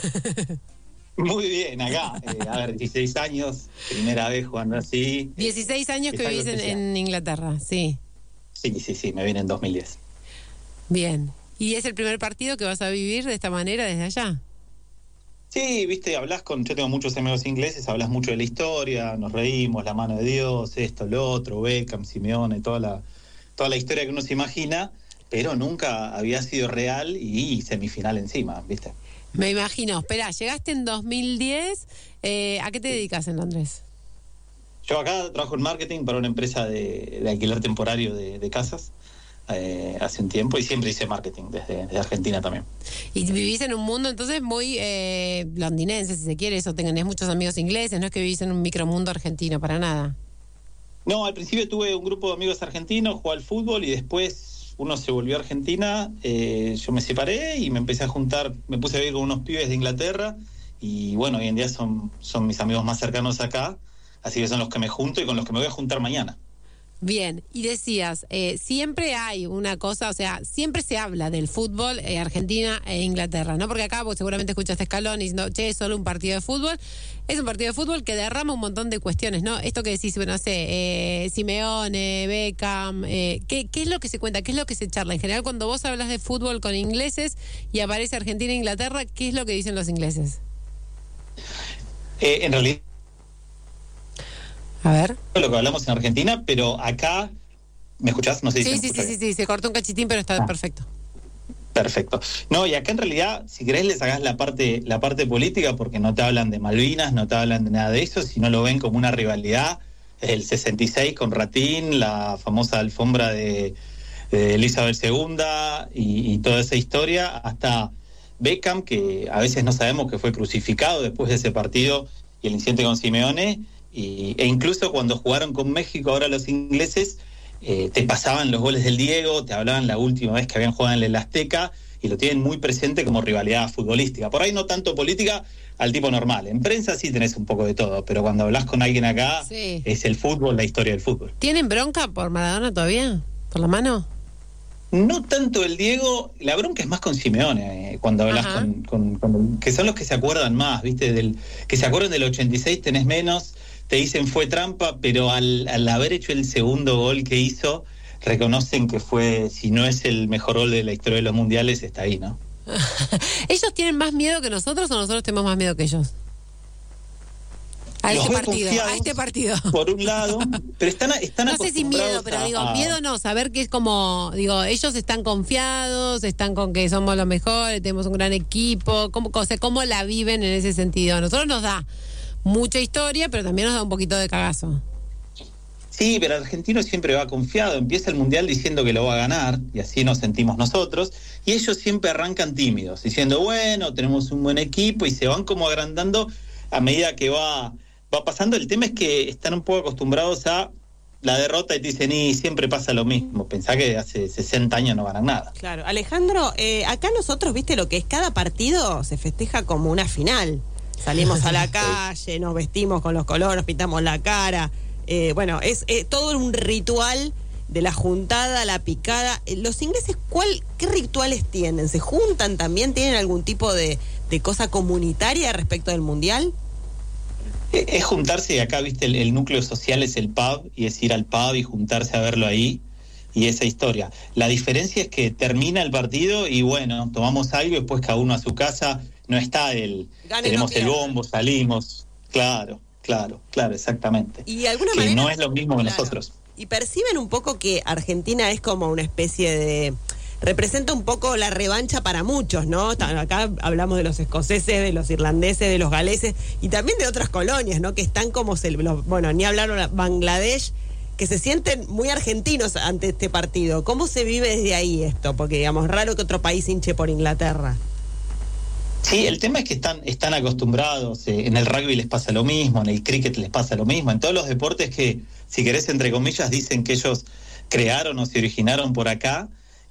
Muy bien, acá. Eh, a ver, dieciséis años, primera vez jugando así. dieciséis años que vivís en, en Inglaterra, sí. Sí, sí, sí, me vine en dos mil diez. Bien. ¿Y es el primer partido que vas a vivir de esta manera desde allá? Sí, viste, hablas con... Yo tengo muchos amigos ingleses, hablas mucho de la historia, nos reímos, la mano de Dios, esto, lo otro, Beckham, Simeone, toda la, toda la historia que uno se imagina, pero nunca había sido real y semifinal encima, viste. Me imagino. Esperá, llegaste en dos mil diez, eh, ¿a qué te dedicas en Londres? Yo acá trabajo en marketing para una empresa de, de alquiler temporario de, de casas. Eh, hace un tiempo y siempre hice marketing desde, desde Argentina también. Y vivís en un mundo entonces muy eh, londinense, si se quiere, eso, tenés muchos amigos ingleses, no es que vivís en un micromundo argentino, para nada. No, al principio tuve un grupo de amigos argentinos, jugaba al fútbol y después uno se volvió a Argentina, eh, yo me separé y me empecé a juntar, me puse a vivir con unos pibes de Inglaterra y bueno, hoy en día son, son mis amigos más cercanos acá, así que son los que me junto y con los que me voy a juntar mañana. Bien, y decías, eh, siempre hay una cosa, o sea, siempre se habla del fútbol eh, Argentina e Inglaterra, ¿no? Porque acá vos seguramente escuchaste Scaloni diciendo, che, es solo un partido de fútbol. Es un partido de fútbol que derrama un montón de cuestiones, ¿no? Esto que decís, bueno, no sé, eh, Simeone, Beckham, eh, ¿qué, ¿qué es lo que se cuenta? ¿Qué es lo que se charla? En general, cuando vos hablas de fútbol con ingleses y aparece Argentina e Inglaterra, ¿qué es lo que dicen los ingleses? Eh, en realidad... A ver. Lo que hablamos en Argentina, pero acá... ¿Me escuchás? No sé si sí, se sí, sí, sí, sí, se cortó un cachitín, pero está ah. perfecto. Perfecto. No, y acá en realidad, si querés, le sacás la parte, la parte política, porque no te hablan de Malvinas, no te hablan de nada de eso, sino lo ven como una rivalidad. El sesenta y seis con Ratín, la famosa alfombra de, de Elizabeth segunda y, y toda esa historia, hasta Beckham, que a veces no sabemos que fue crucificado después de ese partido y el incidente con Simeone. Y, e incluso cuando jugaron con México ahora los ingleses, eh, te pasaban los goles del Diego, te hablaban la última vez que habían jugado en el Azteca y lo tienen muy presente como rivalidad futbolística. Por ahí no tanto política al tipo normal. En prensa sí tenés un poco de todo, pero cuando hablas con alguien acá, sí, es el fútbol, la historia del fútbol. ¿Tienen bronca por Maradona todavía? ¿Por la mano? No tanto el Diego, la bronca es más con Simeone, eh, cuando hablas con, con, con... que son los que se acuerdan más, ¿viste? Del, que se acuerdan del ochenta y seis tenés menos... Te dicen fue trampa, pero al, al haber hecho el segundo gol que hizo, reconocen que fue, si no es el mejor gol de la historia de los mundiales, está ahí, ¿no? ¿Ellos tienen más miedo que nosotros o nosotros tenemos más miedo que ellos? A los este veo partido, confiados, a este partido. por un lado, pero están, están No sé si miedo, acostumbrados pero a- digo, a- miedo no, saber que es como, digo, ellos están confiados, están con que somos los mejores, tenemos un gran equipo, ¿cómo, o sea, cómo la viven en ese sentido? A nosotros nos da mucha historia, pero también nos da un poquito de cagazo. Sí, pero el argentino siempre va confiado, empieza el Mundial diciendo que lo va a ganar, y así nos sentimos nosotros, y ellos siempre arrancan tímidos, diciendo, bueno, tenemos un buen equipo, y se van como agrandando a medida que va, va pasando. El tema es que están un poco acostumbrados a la derrota y te dicen, y siempre pasa lo mismo, pensá que hace sesenta años no ganan nada. Claro, Alejandro, eh, acá nosotros, viste lo que es, cada partido se festeja como una final. Salimos a la calle, nos vestimos con los colores, nos pintamos la cara. Eh, bueno, es eh, todo un ritual de la juntada, la picada. Eh, los ingleses, ¿cuál, qué rituales tienen? ¿Se juntan también? ¿Tienen algún tipo de, de cosa comunitaria respecto del Mundial? Eh, Es juntarse, y acá, viste, el, el núcleo social es el pub, y es ir al pub y juntarse a verlo ahí, y esa historia. La diferencia es que termina el partido y bueno, tomamos algo y después cada uno a su casa. No está el, Gane, tenemos no el pierda. bombo, salimos, claro, claro, claro, exactamente. Y de alguna Que manera, no es lo mismo que claro. nosotros. Y perciben un poco que Argentina es como una especie de... representa un poco la revancha para muchos, ¿no? Ta- Acá hablamos de los escoceses, de los irlandeses, de los galeses y también de otras colonias, ¿no? Que están como... se- los- bueno, ni hablaron a Bangladesh, que se sienten muy argentinos ante este partido. ¿Cómo se vive desde ahí esto? Porque, digamos, raro que otro país hinche por Inglaterra. Sí, el tema es que están, están acostumbrados, eh, en el rugby les pasa lo mismo, en el cricket les pasa lo mismo, en todos los deportes que, si querés, entre comillas, dicen que ellos crearon o se originaron por acá,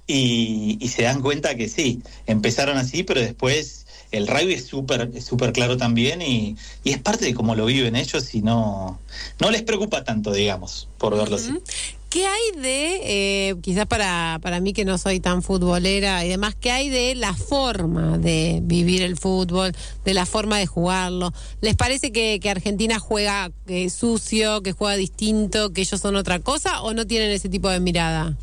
y, y se dan cuenta que sí, empezaron así, pero después el rugby es súper es súper claro también, y, y es parte de cómo lo viven ellos, y no, no les preocupa tanto, digamos, por verlo así. ¿Qué hay de, eh, quizás para, para mí que no soy tan futbolera y demás, qué hay de la forma de vivir el fútbol, de la forma de jugarlo? ¿Les parece que, que Argentina juega eh, sucio, que juega distinto, que ellos son otra cosa, o no tienen ese tipo de mirada?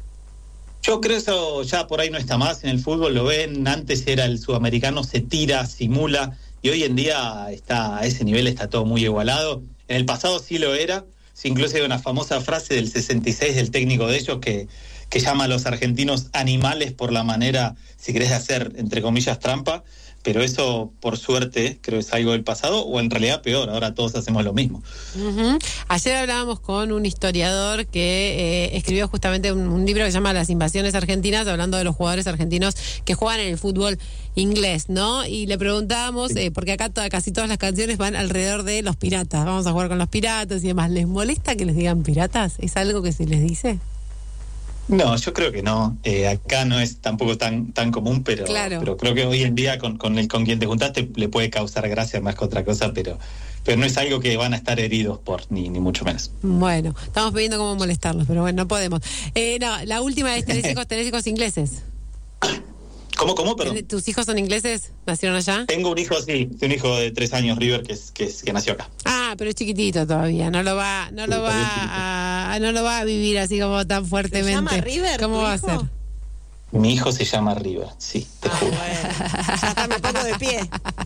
Yo creo eso ya por ahí no está más en el fútbol, lo ven, antes era el sudamericano, se tira, simula, y hoy en día está a ese nivel, está todo muy igualado. En el pasado sí lo era, sí, incluso hay una famosa frase del sesenta y seis del técnico de ellos que, que llama a los argentinos animales por la manera, si querés, de hacer, entre comillas, trampa, pero eso, por suerte, creo que es algo del pasado, o en realidad peor, ahora todos hacemos lo mismo. Uh-huh. Ayer hablábamos con un historiador que eh, escribió justamente un, un libro que se llama Las invasiones argentinas, hablando de los jugadores argentinos que juegan en el fútbol inglés, ¿no? Y le preguntábamos, eh, porque acá toda, casi todas las canciones van alrededor de los piratas, vamos a jugar con los piratas y demás. ¿Les molesta que les digan piratas? ¿Es algo que se les dice? No, yo creo que no. Eh, acá no es tampoco tan tan común, pero, Claro. pero creo que hoy en día con, con el con quien te juntaste le puede causar gracia más que otra cosa, pero pero no es algo que van a estar heridos por, ni, ni mucho menos. Bueno, estamos pidiendo cómo molestarlos, pero bueno, no podemos. Eh, no, la última es, ¿tenés hijos, tenés hijos ingleses? ¿Cómo, cómo, perdón? ¿Tus hijos son ingleses? ¿Nacieron allá? Tengo un hijo, sí, un hijo de tres años, River, que es que, es, que nació acá. Ah, pero es chiquitito todavía, no lo va, no lo va a, no lo va a vivir así como tan fuertemente. ¿Se llama River, ¿Cómo tu va hijo? a ser? Mi hijo se llama River, sí, te juro. Ya está, me pongo de pie.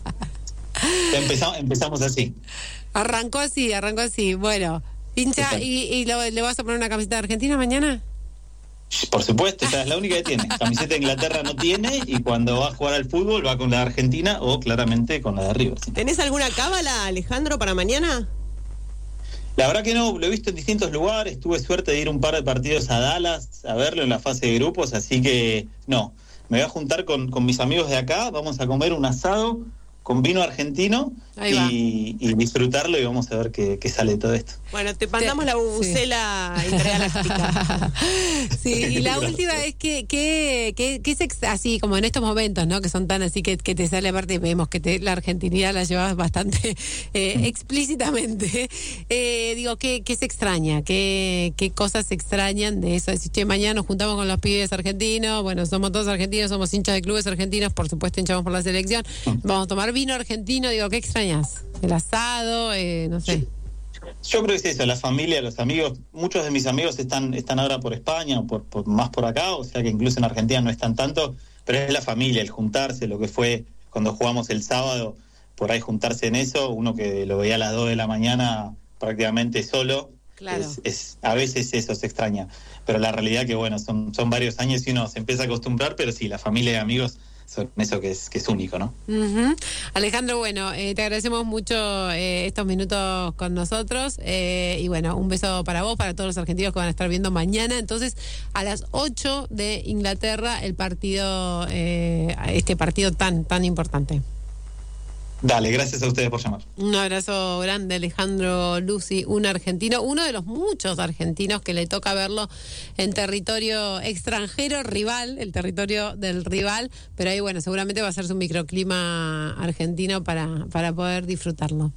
Empezamos, empezamos así. Arrancó así, arrancó así. Bueno, pincha, ¿y, y lo- le vas a poner una camiseta de Argentina mañana? Por supuesto, esa es la única que tiene. Camiseta de Inglaterra no tiene, y cuando va a jugar al fútbol va con la de Argentina o claramente con la de River. sí. ¿Tenés alguna cábala, Alejandro, para mañana? La verdad que no, lo he visto en distintos lugares, tuve suerte de ir un par de partidos a Dallas a verlo en la fase de grupos, así que no, me voy a juntar con, con mis amigos de acá, vamos a comer un asado con vino argentino Ahí va. y, y disfrutarlo, y vamos a ver qué, qué sale de todo esto. Bueno, te mandamos la bucela intergaláctica. Sí, y la última es que, que, que, que es ex- así, como en estos momentos, ¿no? Que son tan así que, que te sale, aparte vemos que te, la argentinidad la llevas bastante eh, explícitamente. Eh, digo, ¿qué, ¿qué se extraña? ¿Qué, ¿Qué cosas se extrañan de eso? Decir, che, mañana nos juntamos con los pibes argentinos, bueno, somos todos argentinos, somos hinchas de clubes argentinos, por supuesto hinchamos por la selección, vamos a tomar vino argentino, digo, ¿qué extrañas? El asado, eh, no sé. Yo creo que es eso, la familia, los amigos, muchos de mis amigos están, están ahora por España o por, por más por acá, o sea que incluso en Argentina no están tanto, pero es la familia, el juntarse, lo que fue cuando jugamos el sábado por ahí juntarse en eso, uno que lo veía a las dos de la mañana prácticamente solo, claro. es, es, a veces eso se extraña, pero la realidad que bueno, son, son varios años y uno se empieza a acostumbrar, pero sí, la familia y amigos son eso que es, que es único, ¿no? Uh-huh. Alejandro, bueno, eh, te agradecemos mucho eh, estos minutos con nosotros eh, y bueno, un beso para vos, para todos los argentinos que van a estar viendo mañana. Entonces, a las ocho de Inglaterra, el partido, eh, este partido tan, tan importante. Dale, gracias a ustedes por llamar. Un abrazo grande, Alejandro Lucy, un argentino, uno de los muchos argentinos que le toca verlo en territorio extranjero, rival, el territorio del rival, pero ahí bueno, seguramente va a ser un microclima argentino para, para poder disfrutarlo.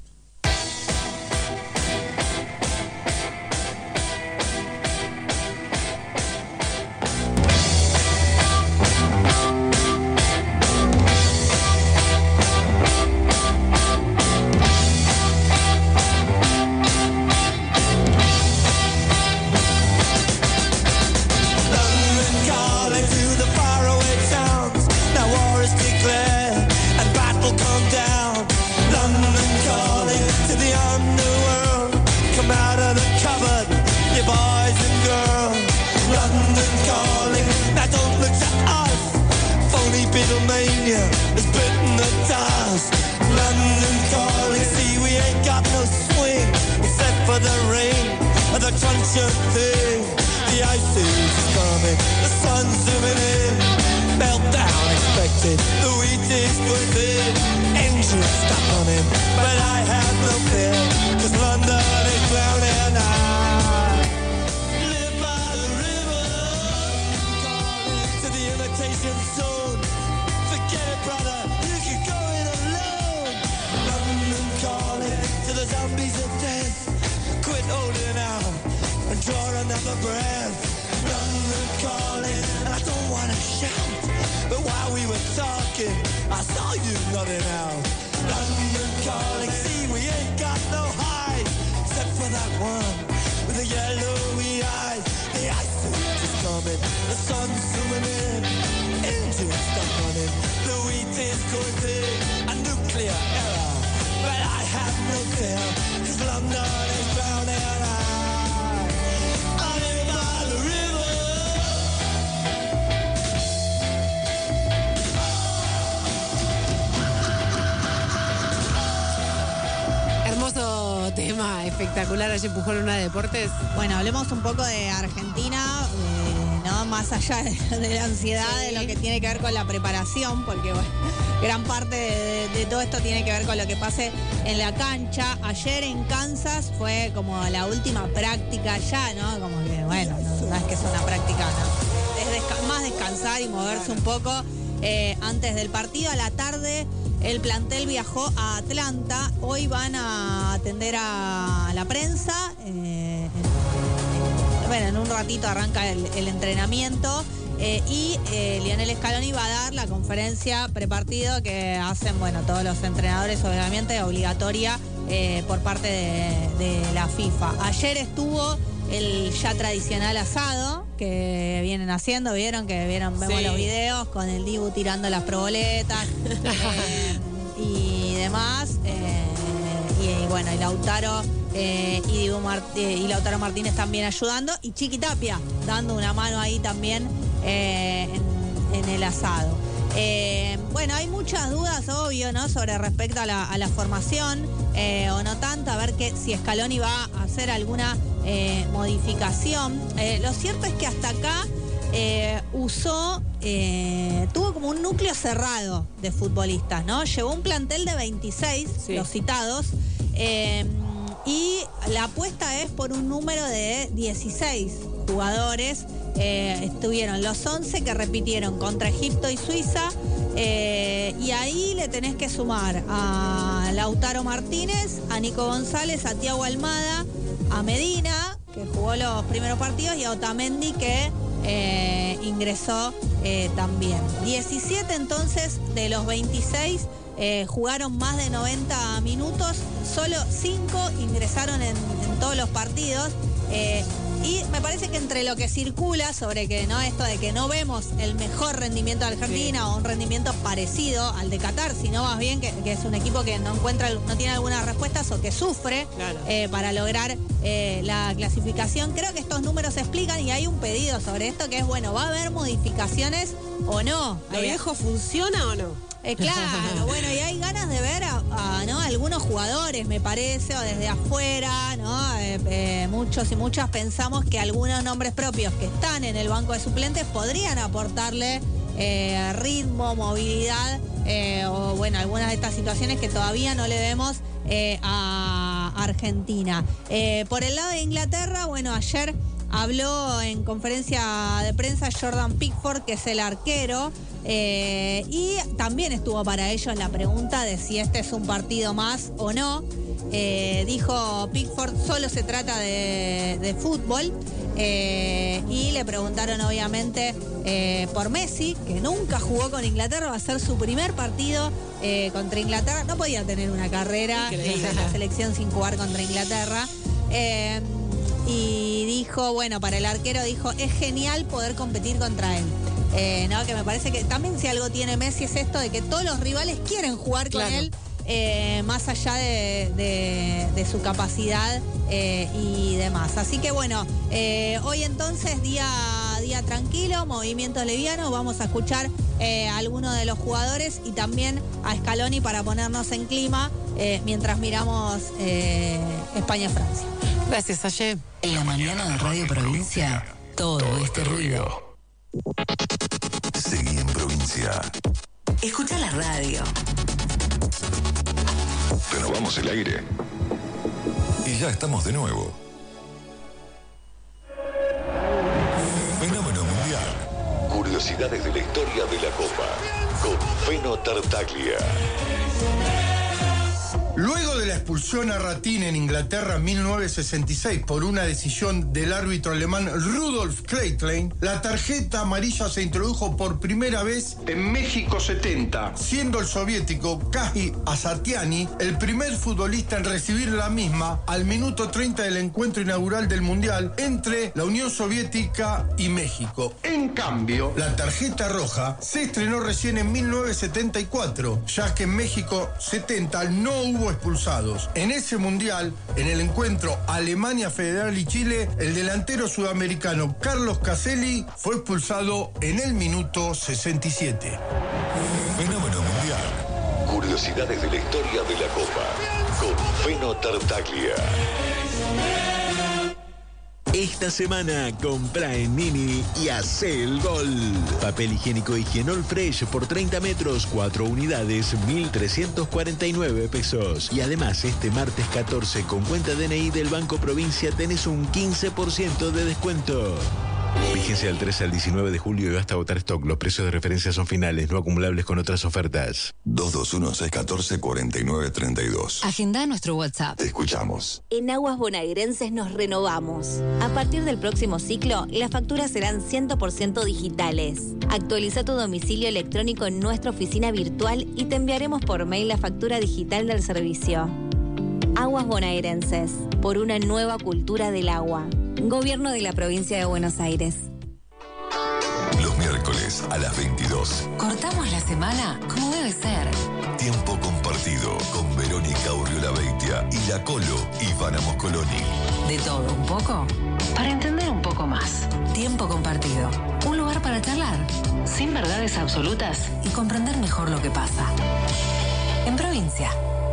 Espectacular, allí empujó una de deportes. Bueno, hablemos un poco de Argentina, eh, ¿no? Más allá de, de la ansiedad, sí. de lo que tiene que ver con la preparación, porque bueno, gran parte de, de todo esto tiene que ver con lo que pase en la cancha. Ayer en Kansas fue como la última práctica ya, ¿no? Como que, bueno, no, no es que es una práctica, no. Es desca- más descansar y moverse un poco eh, antes del partido. A la tarde el plantel viajó a Atlanta. Hoy van a atender a la prensa. Eh, en, bueno, en un ratito arranca el, el entrenamiento. Eh, y eh, Lionel Scaloni va a dar la conferencia prepartido que hacen, bueno, todos los entrenadores, obviamente, obligatoria eh, por parte de, de la FIFA. Ayer estuvo el ya tradicional asado que vienen haciendo, vieron que vieron, vemos sí. los videos con el Dibu tirando las proboletas eh, y demás eh, y, y bueno, y Lautaro eh, y, Dibu Mart- eh, y Lautaro Martínez también ayudando y Chiqui Tapia dando una mano ahí también eh, en, en el asado. Eh, bueno, hay muchas dudas, obvio, ¿no? Sobre respecto a la, a la formación, eh, o no tanto, a ver que, si Scaloni va a hacer alguna eh, modificación. Eh, lo cierto es que hasta acá eh, usó, eh, tuvo como un núcleo cerrado de futbolistas, ¿no? Llevó un plantel de veintiséis, sí. los citados, eh, y la apuesta es por un número de dieciséis jugadores. Eh, estuvieron los once que repitieron contra Egipto y Suiza, eh, y ahí le tenés que sumar a Lautaro Martínez, a Nico González, a Thiago Almada, a Medina, que jugó los primeros partidos, y a Otamendi, que eh, ingresó eh, también. diecisiete entonces de los veintiséis eh, jugaron más de noventa minutos, solo cinco ingresaron en, en todos los partidos. Eh, Y me parece que entre lo que circula sobre que no esto de que no vemos el mejor rendimiento de Argentina sí. o un rendimiento parecido al de Qatar, sino más bien que, que es un equipo que no encuentra, no tiene algunas respuestas o que sufre claro. eh, para lograr eh, la clasificación. Creo que estos números se explican y hay un pedido sobre esto que es, bueno, ¿va a haber modificaciones o no? ¿Lo viejo funciona o no? Eh, claro, bueno, y hay ganas de ver a, a ¿no? algunos jugadores, me parece, o desde afuera, ¿no? Eh, eh, muchos y muchas pensamos que algunos nombres propios que están en el banco de suplentes podrían aportarle eh, ritmo, movilidad, eh, o bueno, algunas de estas situaciones que todavía no le vemos eh, a Argentina. Eh, por el lado de Inglaterra, bueno, ayer habló en conferencia de prensa Jordan Pickford, que es el arquero, eh, y también estuvo para ellos la pregunta de si este es un partido más o no. Eh, dijo Pickford, solo se trata de, de fútbol, eh, y le preguntaron obviamente eh, por Messi, que nunca jugó con Inglaterra, va a ser su primer partido eh, contra Inglaterra. No podía tener una carrera en la selección sin jugar contra Inglaterra. Eh, Y dijo, bueno, para el arquero dijo, es genial poder competir contra él. Eh, ¿no? Que me parece que también si algo tiene Messi es esto de que todos los rivales quieren jugar con claro. él, eh, más allá de, de, de su capacidad eh, y demás. Así que bueno, eh, hoy entonces día, día tranquilo, movimientos livianos, vamos a escuchar eh, a algunos de los jugadores y también a Scaloni para ponernos en clima eh, mientras miramos eh, España-Francia. Gracias, Aye. En la mañana de Radio Provincia, todo, todo este ruido. Seguí en Provincia. Escucha la radio. Renovamos el aire. Y ya estamos de nuevo. Fenómeno mundial. Curiosidades de la historia de la Copa. Con Feno Tartaglia. Luego de la expulsión a Ratín en Inglaterra en mil novecientos sesenta y seis por una decisión del árbitro alemán Rudolf Kleitlein, la tarjeta amarilla se introdujo por primera vez en México setenta, siendo el soviético Kahi Asatiani el primer futbolista en recibir la misma al minuto treinta del encuentro inaugural del Mundial entre la Unión Soviética y México. En cambio, la tarjeta roja se estrenó recién en mil novecientos setenta y cuatro, ya que en México setenta no hubo expulsados. En ese mundial, en el encuentro Alemania Federal y Chile, el delantero sudamericano Carlos Caselli fue expulsado en el minuto sesenta y siete. Fenómeno mundial. Curiosidades de la historia de la Copa. Con Feno Tartaglia. Esta semana compra en Nini y hace el gol. Papel higiénico Higienol Fresh por treinta metros, cuatro unidades, mil trescientos cuarenta y nueve pesos. Y además este martes catorce con cuenta D N I del Banco Provincia tenés un quince por ciento de descuento. Vigencia del trece al diecinueve de julio y hasta agotar stock. Los precios de referencia son finales, no acumulables con otras ofertas. dos dos uno, seis uno cuatro, cuatro nueve tres dos. Agenda nuestro WhatsApp. Te escuchamos. En Aguas Bonaerenses nos renovamos. A partir del próximo ciclo, las facturas serán cien por ciento digitales. Actualiza tu domicilio electrónico en nuestra oficina virtual y te enviaremos por mail la factura digital del servicio. Aguas Bonaerenses, por una nueva cultura del agua. Gobierno de la Provincia de Buenos Aires. Los miércoles a las veintidós. Cortamos la semana como debe ser. Tiempo compartido con Verónica Urriola-Beitia y la Colo Ivana Moscoloni. De todo un poco, para entender un poco más. Tiempo compartido. Un lugar para charlar, sin verdades absolutas y comprender mejor lo que pasa. En Provincia.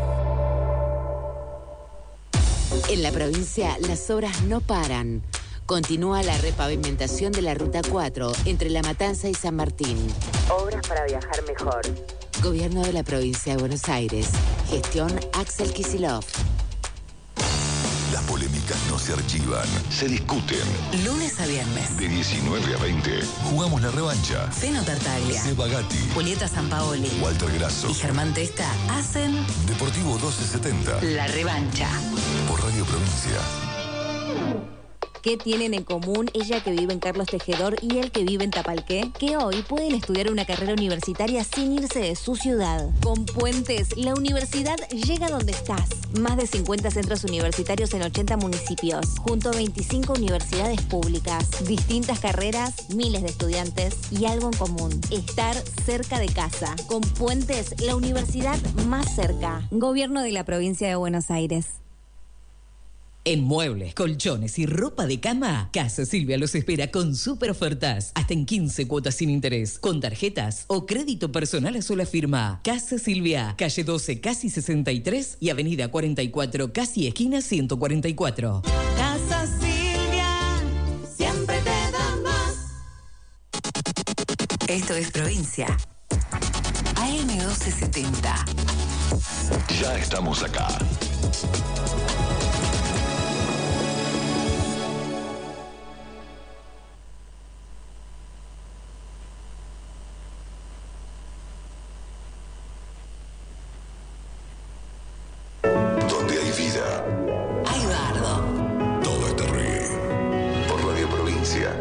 En la provincia, las obras no paran. Continúa la repavimentación de la Ruta cuatro entre La Matanza y San Martín. Obras para viajar mejor. Gobierno de la Provincia de Buenos Aires. Gestión Axel Kicillof. Las polémicas no se archivan, se discuten. Lunes a viernes. De diecinueve a veinte, jugamos la revancha. Feno Tartaglia. Seba Gatti. Julieta Sampaoli. Walter Grasso. Y Germán Testa hacen Deportivo doce setenta. La revancha. Por Radio Provincia. ¿Qué tienen en común ella que vive en Carlos Tejedor y él que vive en Tapalqué? Que hoy pueden estudiar una carrera universitaria sin irse de su ciudad. Con Puentes, la universidad llega donde estás. Más de cincuenta centros universitarios en ochenta municipios, junto a veinticinco universidades públicas. Distintas carreras, miles de estudiantes y algo en común: estar cerca de casa. Con Puentes, la universidad más cerca. Gobierno de la provincia de Buenos Aires. En muebles, colchones y ropa de cama, Casa Silvia los espera con super ofertas. Hasta en quince cuotas sin interés, con tarjetas o crédito personal a sola firma. Casa Silvia, calle doce, casi sesenta y tres y avenida cuarenta y cuatro, casi esquina ciento cuarenta y cuatro. Casa Silvia, siempre te da más. Esto es Provincia. A M doce setenta. Ya estamos acá. Donde hay vida, hay bardo. Todo está ríe. Por Radio Provincia.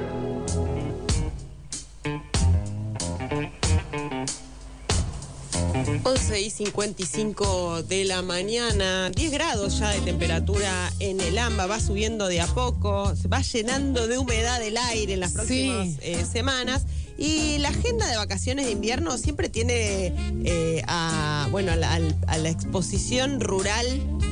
once y cincuenta y cinco de la mañana, diez grados ya de temperatura en el AMBA, va subiendo de a poco, se va llenando de humedad el aire en las próximas sí. eh, semanas. Y la agenda de vacaciones de invierno siempre tiene eh, a, bueno, a la, a la exposición rural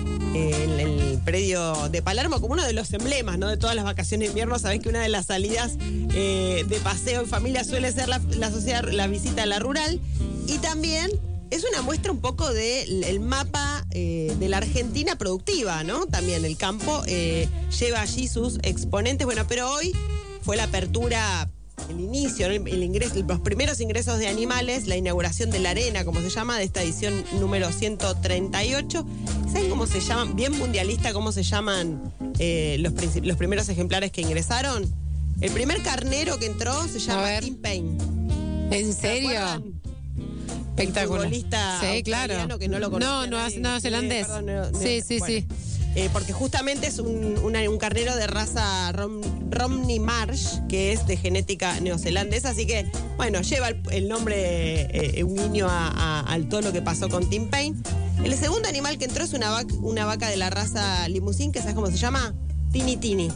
eh, en el predio de Palermo como uno de los emblemas, ¿no?, de todas las vacaciones de invierno. Sabés que una de las salidas eh, de paseo en familia suele ser la, la, sociedad, la visita a la rural. Y también es una muestra un poco del de mapa eh, de la Argentina productiva, ¿no? También el campo eh, lleva allí sus exponentes. Bueno, pero hoy fue la apertura, el inicio, ¿no? el, el ingreso, los primeros ingresos de animales, la inauguración de la arena, como se llama, de esta edición número ciento treinta y ocho. ¿Saben cómo se llaman? Bien mundialista, ¿cómo se llaman eh, los, los primeros ejemplares que ingresaron? El primer carnero que entró se llama Tim Payne. ¿En serio? Espectacular. Futbolista sí, claro. Que no lo conoce. No, no, neozelandés. Eh, no, no, sí, sí, bueno, sí. Eh, porque justamente es un, una, un carnero de raza Rom, Romney Marsh, que es de genética neozelandesa, así que, bueno, lleva el, el nombre eh, un guiño a, a, a todo lo que pasó con Tim Payne. El segundo animal que entró es una vaca, una vaca de la raza Limousin, que ¿sabes cómo se llama? Tini Tini.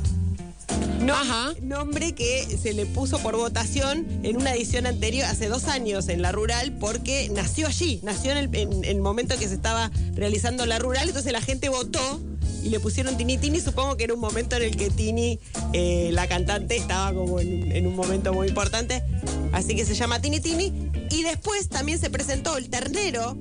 No, Ajá. Nombre que se le puso por votación en una edición anterior, hace dos años en la rural, porque nació allí, nació en el, en, en el momento que se estaba realizando la rural, entonces la gente votó y le pusieron Tini Tini. Supongo que era un momento en el que Tini, eh, la cantante, estaba como en, en un momento muy importante, así que se llama Tini Tini. Y después también se presentó el ternero,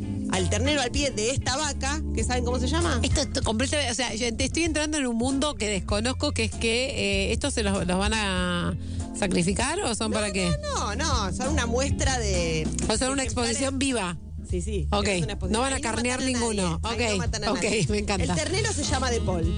al ternero al pie de esta vaca, que ¿saben cómo se llama? Esto, esto completamente, o sea, yo te estoy entrando en un mundo que desconozco, que es que eh, estos se los, los van a sacrificar o son no, para qué? No, no, no, son una muestra de... O son una exposición viva. Sí, sí. Ok, no van a carnear ninguno. Ok, no ok, me encanta. El ternero se llama De Paul.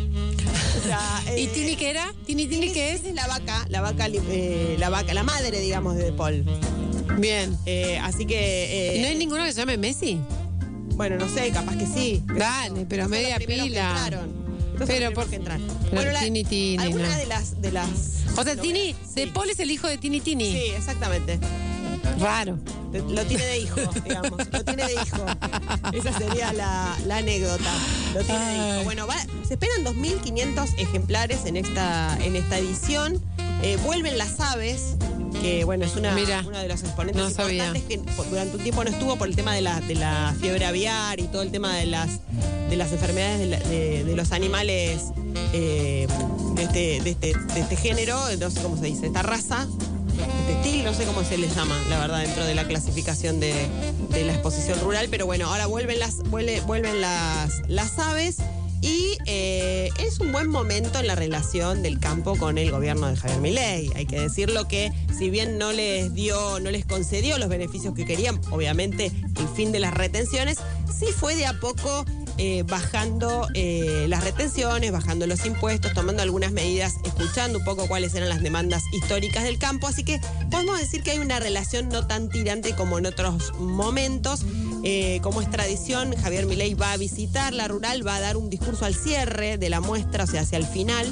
O sea, eh, ¿y Tini qué era? ¿Tini Tini, Tini qué es? Es la vaca, la vaca, eh, la vaca, la madre, digamos, de De Paul. Bien. Eh, así que... Eh, ¿y no hay ninguno que se llame Messi? Bueno, no sé, capaz que sí. Dale, pero Estos media pila. Pero por qué entrar. Bueno, la, Tini Tini. Alguna no. de las, de las. O sea, Tini, De Paul es el hijo de Tini Tini. Sí, exactamente. Raro. Lo tiene de hijo, digamos. Lo tiene de hijo. Esa sería la, la anécdota. Lo tiene Ay. de hijo. Bueno, va, se esperan dos mil quinientos ejemplares en esta, en esta edición. Eh, vuelven las aves, que bueno, es una, Mira, uno de los exponentes no importantes sabía. que durante un tiempo no estuvo por el tema de la, de la fiebre aviar y todo el tema de las, de las enfermedades de, la, de, de los animales eh, de, este, de, este, de este género, no sé cómo se dice, esta raza, este estilo, no sé cómo se les llama, la verdad, dentro de la clasificación de, de la exposición rural, pero bueno, ahora vuelven las, vuelve, vuelven las, las aves. Y eh, es un buen momento en la relación del campo con el gobierno de Javier Milei. Hay que decirlo que si bien no les dio, no les concedió los beneficios que querían, obviamente el fin de las retenciones, sí fue de a poco eh, bajando eh, las retenciones, bajando los impuestos, tomando algunas medidas, escuchando un poco cuáles eran las demandas históricas del campo. Así que podemos decir que hay una relación no tan tirante como en otros momentos. Eh, como es tradición, Javier Milei va a visitar la rural, va a dar un discurso al cierre de la muestra, o sea, hacia el final.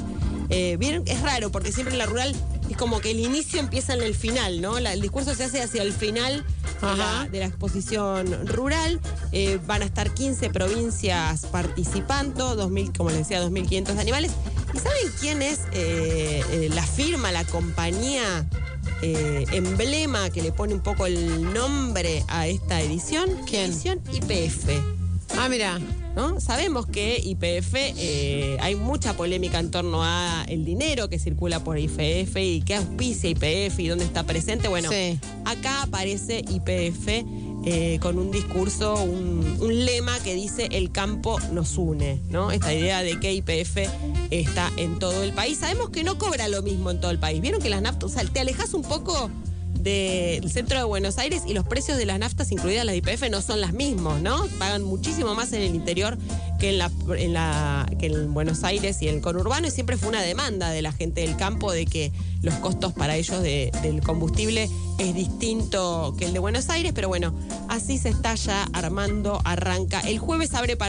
Eh, Vieron, es raro porque siempre en la rural es como que el inicio empieza en el final, ¿no? La- el discurso se hace hacia el final de la, de la exposición rural. Eh, van a estar quince provincias participando, dos mil, como les decía, dos mil quinientos animales. ¿Y saben quién es eh, eh, la firma, la compañía eh, emblema que le pone un poco el nombre a esta edición? ¿Quién? Edición I P F. Ah, mira. ¿No? Sabemos que I P F, eh, hay mucha polémica en torno a el dinero que circula por I P F y qué auspicia I P F y dónde está presente. Bueno, Sí. acá aparece I P F eh, con un discurso, un, un lema que dice el campo nos une, ¿no? Esta idea de que I P F está en todo el país. Sabemos que no cobra lo mismo en todo el país. ¿Vieron que las naftas, o sea, te alejas un poco del centro de Buenos Aires y los precios de las naftas, incluidas las de I P F, no son las mismos, ¿no? Pagan muchísimo más en el interior que en la, en la que en Buenos Aires y en el conurbano, y siempre fue una demanda de la gente del campo de que los costos para ellos de- del combustible es distinto que el de Buenos Aires, pero bueno, así se está ya armando, arranca. El jueves abre para